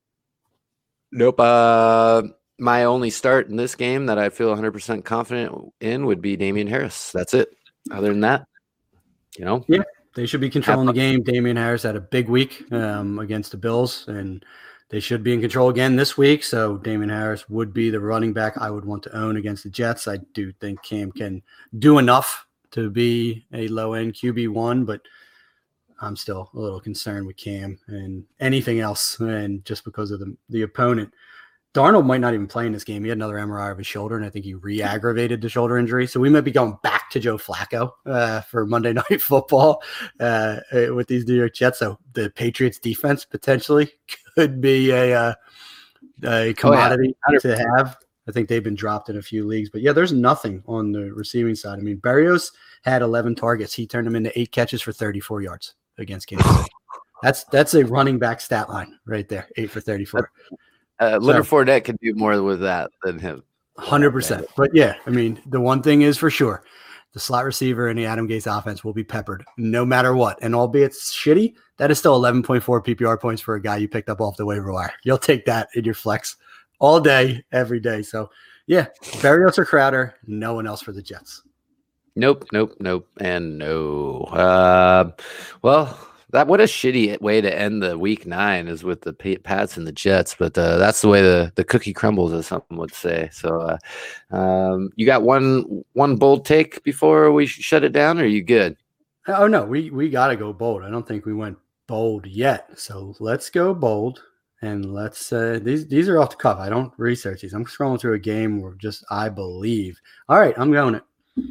Nope. Uh, my only start in this game that I feel one hundred percent confident in would be Damian Harris. That's it. Other than that, you know. Yeah, they should be controlling the game. Damian Harris had a big week um, against the Bills, and they should be in control again this week. So Damian Harris would be the running back I would want to own against the Jets. I do think Cam can do enough to be a low-end Q B one, but I'm still a little concerned with Cam and anything else. And just because of the, the opponent, Darnold might not even play in this game. He had another M R I of his shoulder, and I think he re-aggravated the shoulder injury. So we might be going back to Joe Flacco uh, for Monday Night Football uh, with these New York Jets. So the Patriots defense potentially could be a, uh, a commodity oh, yeah. to have. I think they've been dropped in a few leagues. But, yeah, there's nothing on the receiving side. I mean, Barrios had eleven targets. He turned them into eight catches for thirty-four yards against Kansas City. That's that's a running back stat line right there, eight for thirty-four. Uh, Leonard so, Fournette could do more with that than him. one hundred percent. But, yeah, I mean, the one thing is for sure, the slot receiver and the Adam Gase offense will be peppered no matter what. And albeit shitty, that is still eleven point four P P R points for a guy you picked up off the waiver wire. You'll take that in your flex all day, every day. So, yeah, Barrios or Crowder, no one else for the Jets. Nope, nope, nope, and no. Uh, well, that what a shitty way to end the week nine is with the Pats and the Jets, but uh, that's the way the, the cookie crumbles, as someone would say. So, uh, um, you got one one bold take before we shut it down, or are you good? Oh no, we we got to go bold. I don't think we went bold yet, so let's go bold. And let's uh, these these are off the cuff. I don't research these. I'm scrolling through a game where just I believe. All right, I'm going it.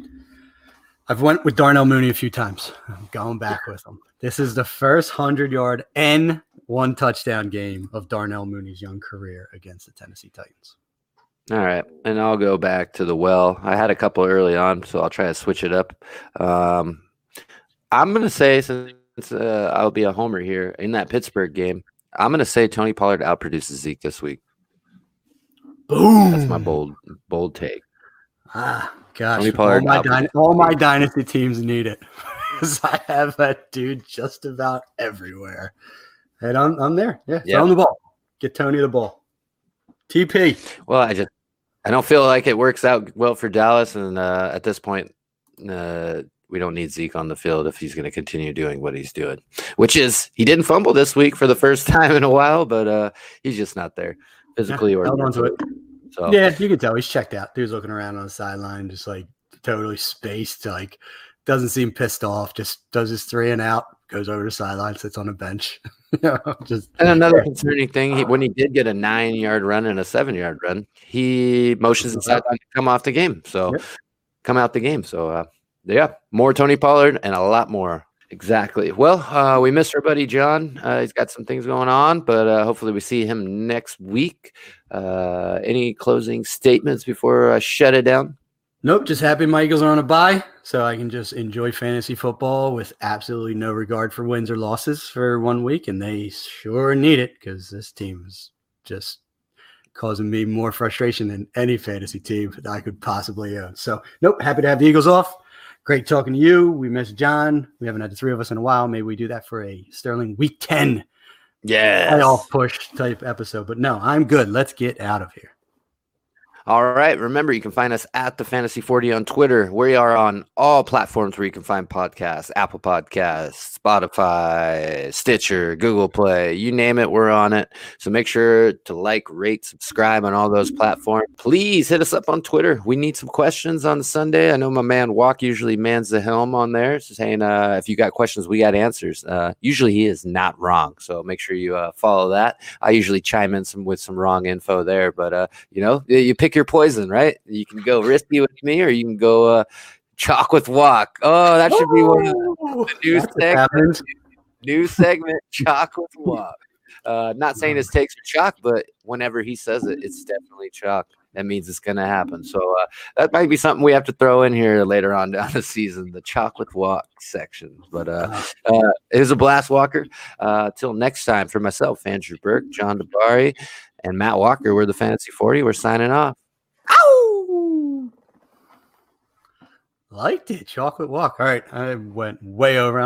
I've went with Darnell Mooney a few times. I'm going back with him. This is the first hundred-yard and one touchdown game of Darnell Mooney's young career against the Tennessee Titans. All right, and I'll go back to the well. I had a couple early on, so I'll try to switch it up. Um, I'm going to say, since uh, I'll be a homer here, in that Pittsburgh game, I'm going to say Tony Pollard outproduces Zeke this week. Boom. That's my bold bold take. Ah, gosh. Tony Pollard all, my dyna- all my dynasty teams need it. Because I have that dude just about everywhere. And I'm, I'm there. Yeah, yep. Throw him the ball. Get Tony the ball. T P. Well, I just I don't feel like it works out well for Dallas. And uh, at this point, uh, we don't need Zeke on the field if he's going to continue doing what he's doing, which is he didn't fumble this week for the first time in a while, but uh, he's just not there physically yeah, or held on to it. So yeah, you can tell he's checked out. Dude's looking around on the sideline, just like totally spaced, like doesn't seem pissed off, just does his three and out, goes over to the sideline, sits on a bench. just And another concerning thing, he, when he did get a nine-yard run and a seven-yard run, he motions the sideline to come off the game. So yep. come out the game. So, uh, yeah, more Tony Pollard and a lot more. Exactly. Well, uh, we missed our buddy John. Uh, he's got some things going on, but uh, hopefully we see him next week. Uh, any closing statements before I shut it down? Nope, just happy my Eagles are on a bye, so I can just enjoy fantasy football with absolutely no regard for wins or losses for one week, and they sure need it because this team is just causing me more frustration than any fantasy team that I could possibly own. So, nope, happy to have the Eagles off. Great talking to you. We missed John. We haven't had the three of us in a while. Maybe we do that for a Sterling Week ten yeah, playoff push type episode. But no, I'm good. Let's get out of here. All right. Remember, you can find us at the Fantasy forty on Twitter. We are on all platforms where you can find podcasts: Apple Podcasts, Spotify, Stitcher, Google Play, you name it, we're on it. So make sure to like, rate, subscribe on all those platforms. Please hit us up on Twitter. We need some questions on Sunday. I know my man Walk usually mans the helm on there, saying uh, if you got questions, we got answers. Uh, usually he is not wrong. So make sure you uh, follow that. I usually chime in some with some wrong info there, but uh, you know, you pick your poison, right? You can go risky with me, or you can go uh, chalk with Walk. Oh, that should be one of the new segments. New segment, chalk with Walk. Uh, not saying his takes are chalk, but whenever he says it, it's definitely chalk. That means it's going to happen. So uh, that might be something we have to throw in here later on down the season, the chalk with Walk section. But uh, uh, it was a blast, Walker. Uh, till next time, for myself, Andrew Burke, John Dabari, and Matt Walker, we're the Fantasy forty. We're signing off. Ow! Liked it. Chocolate Walk. All right. I went way over.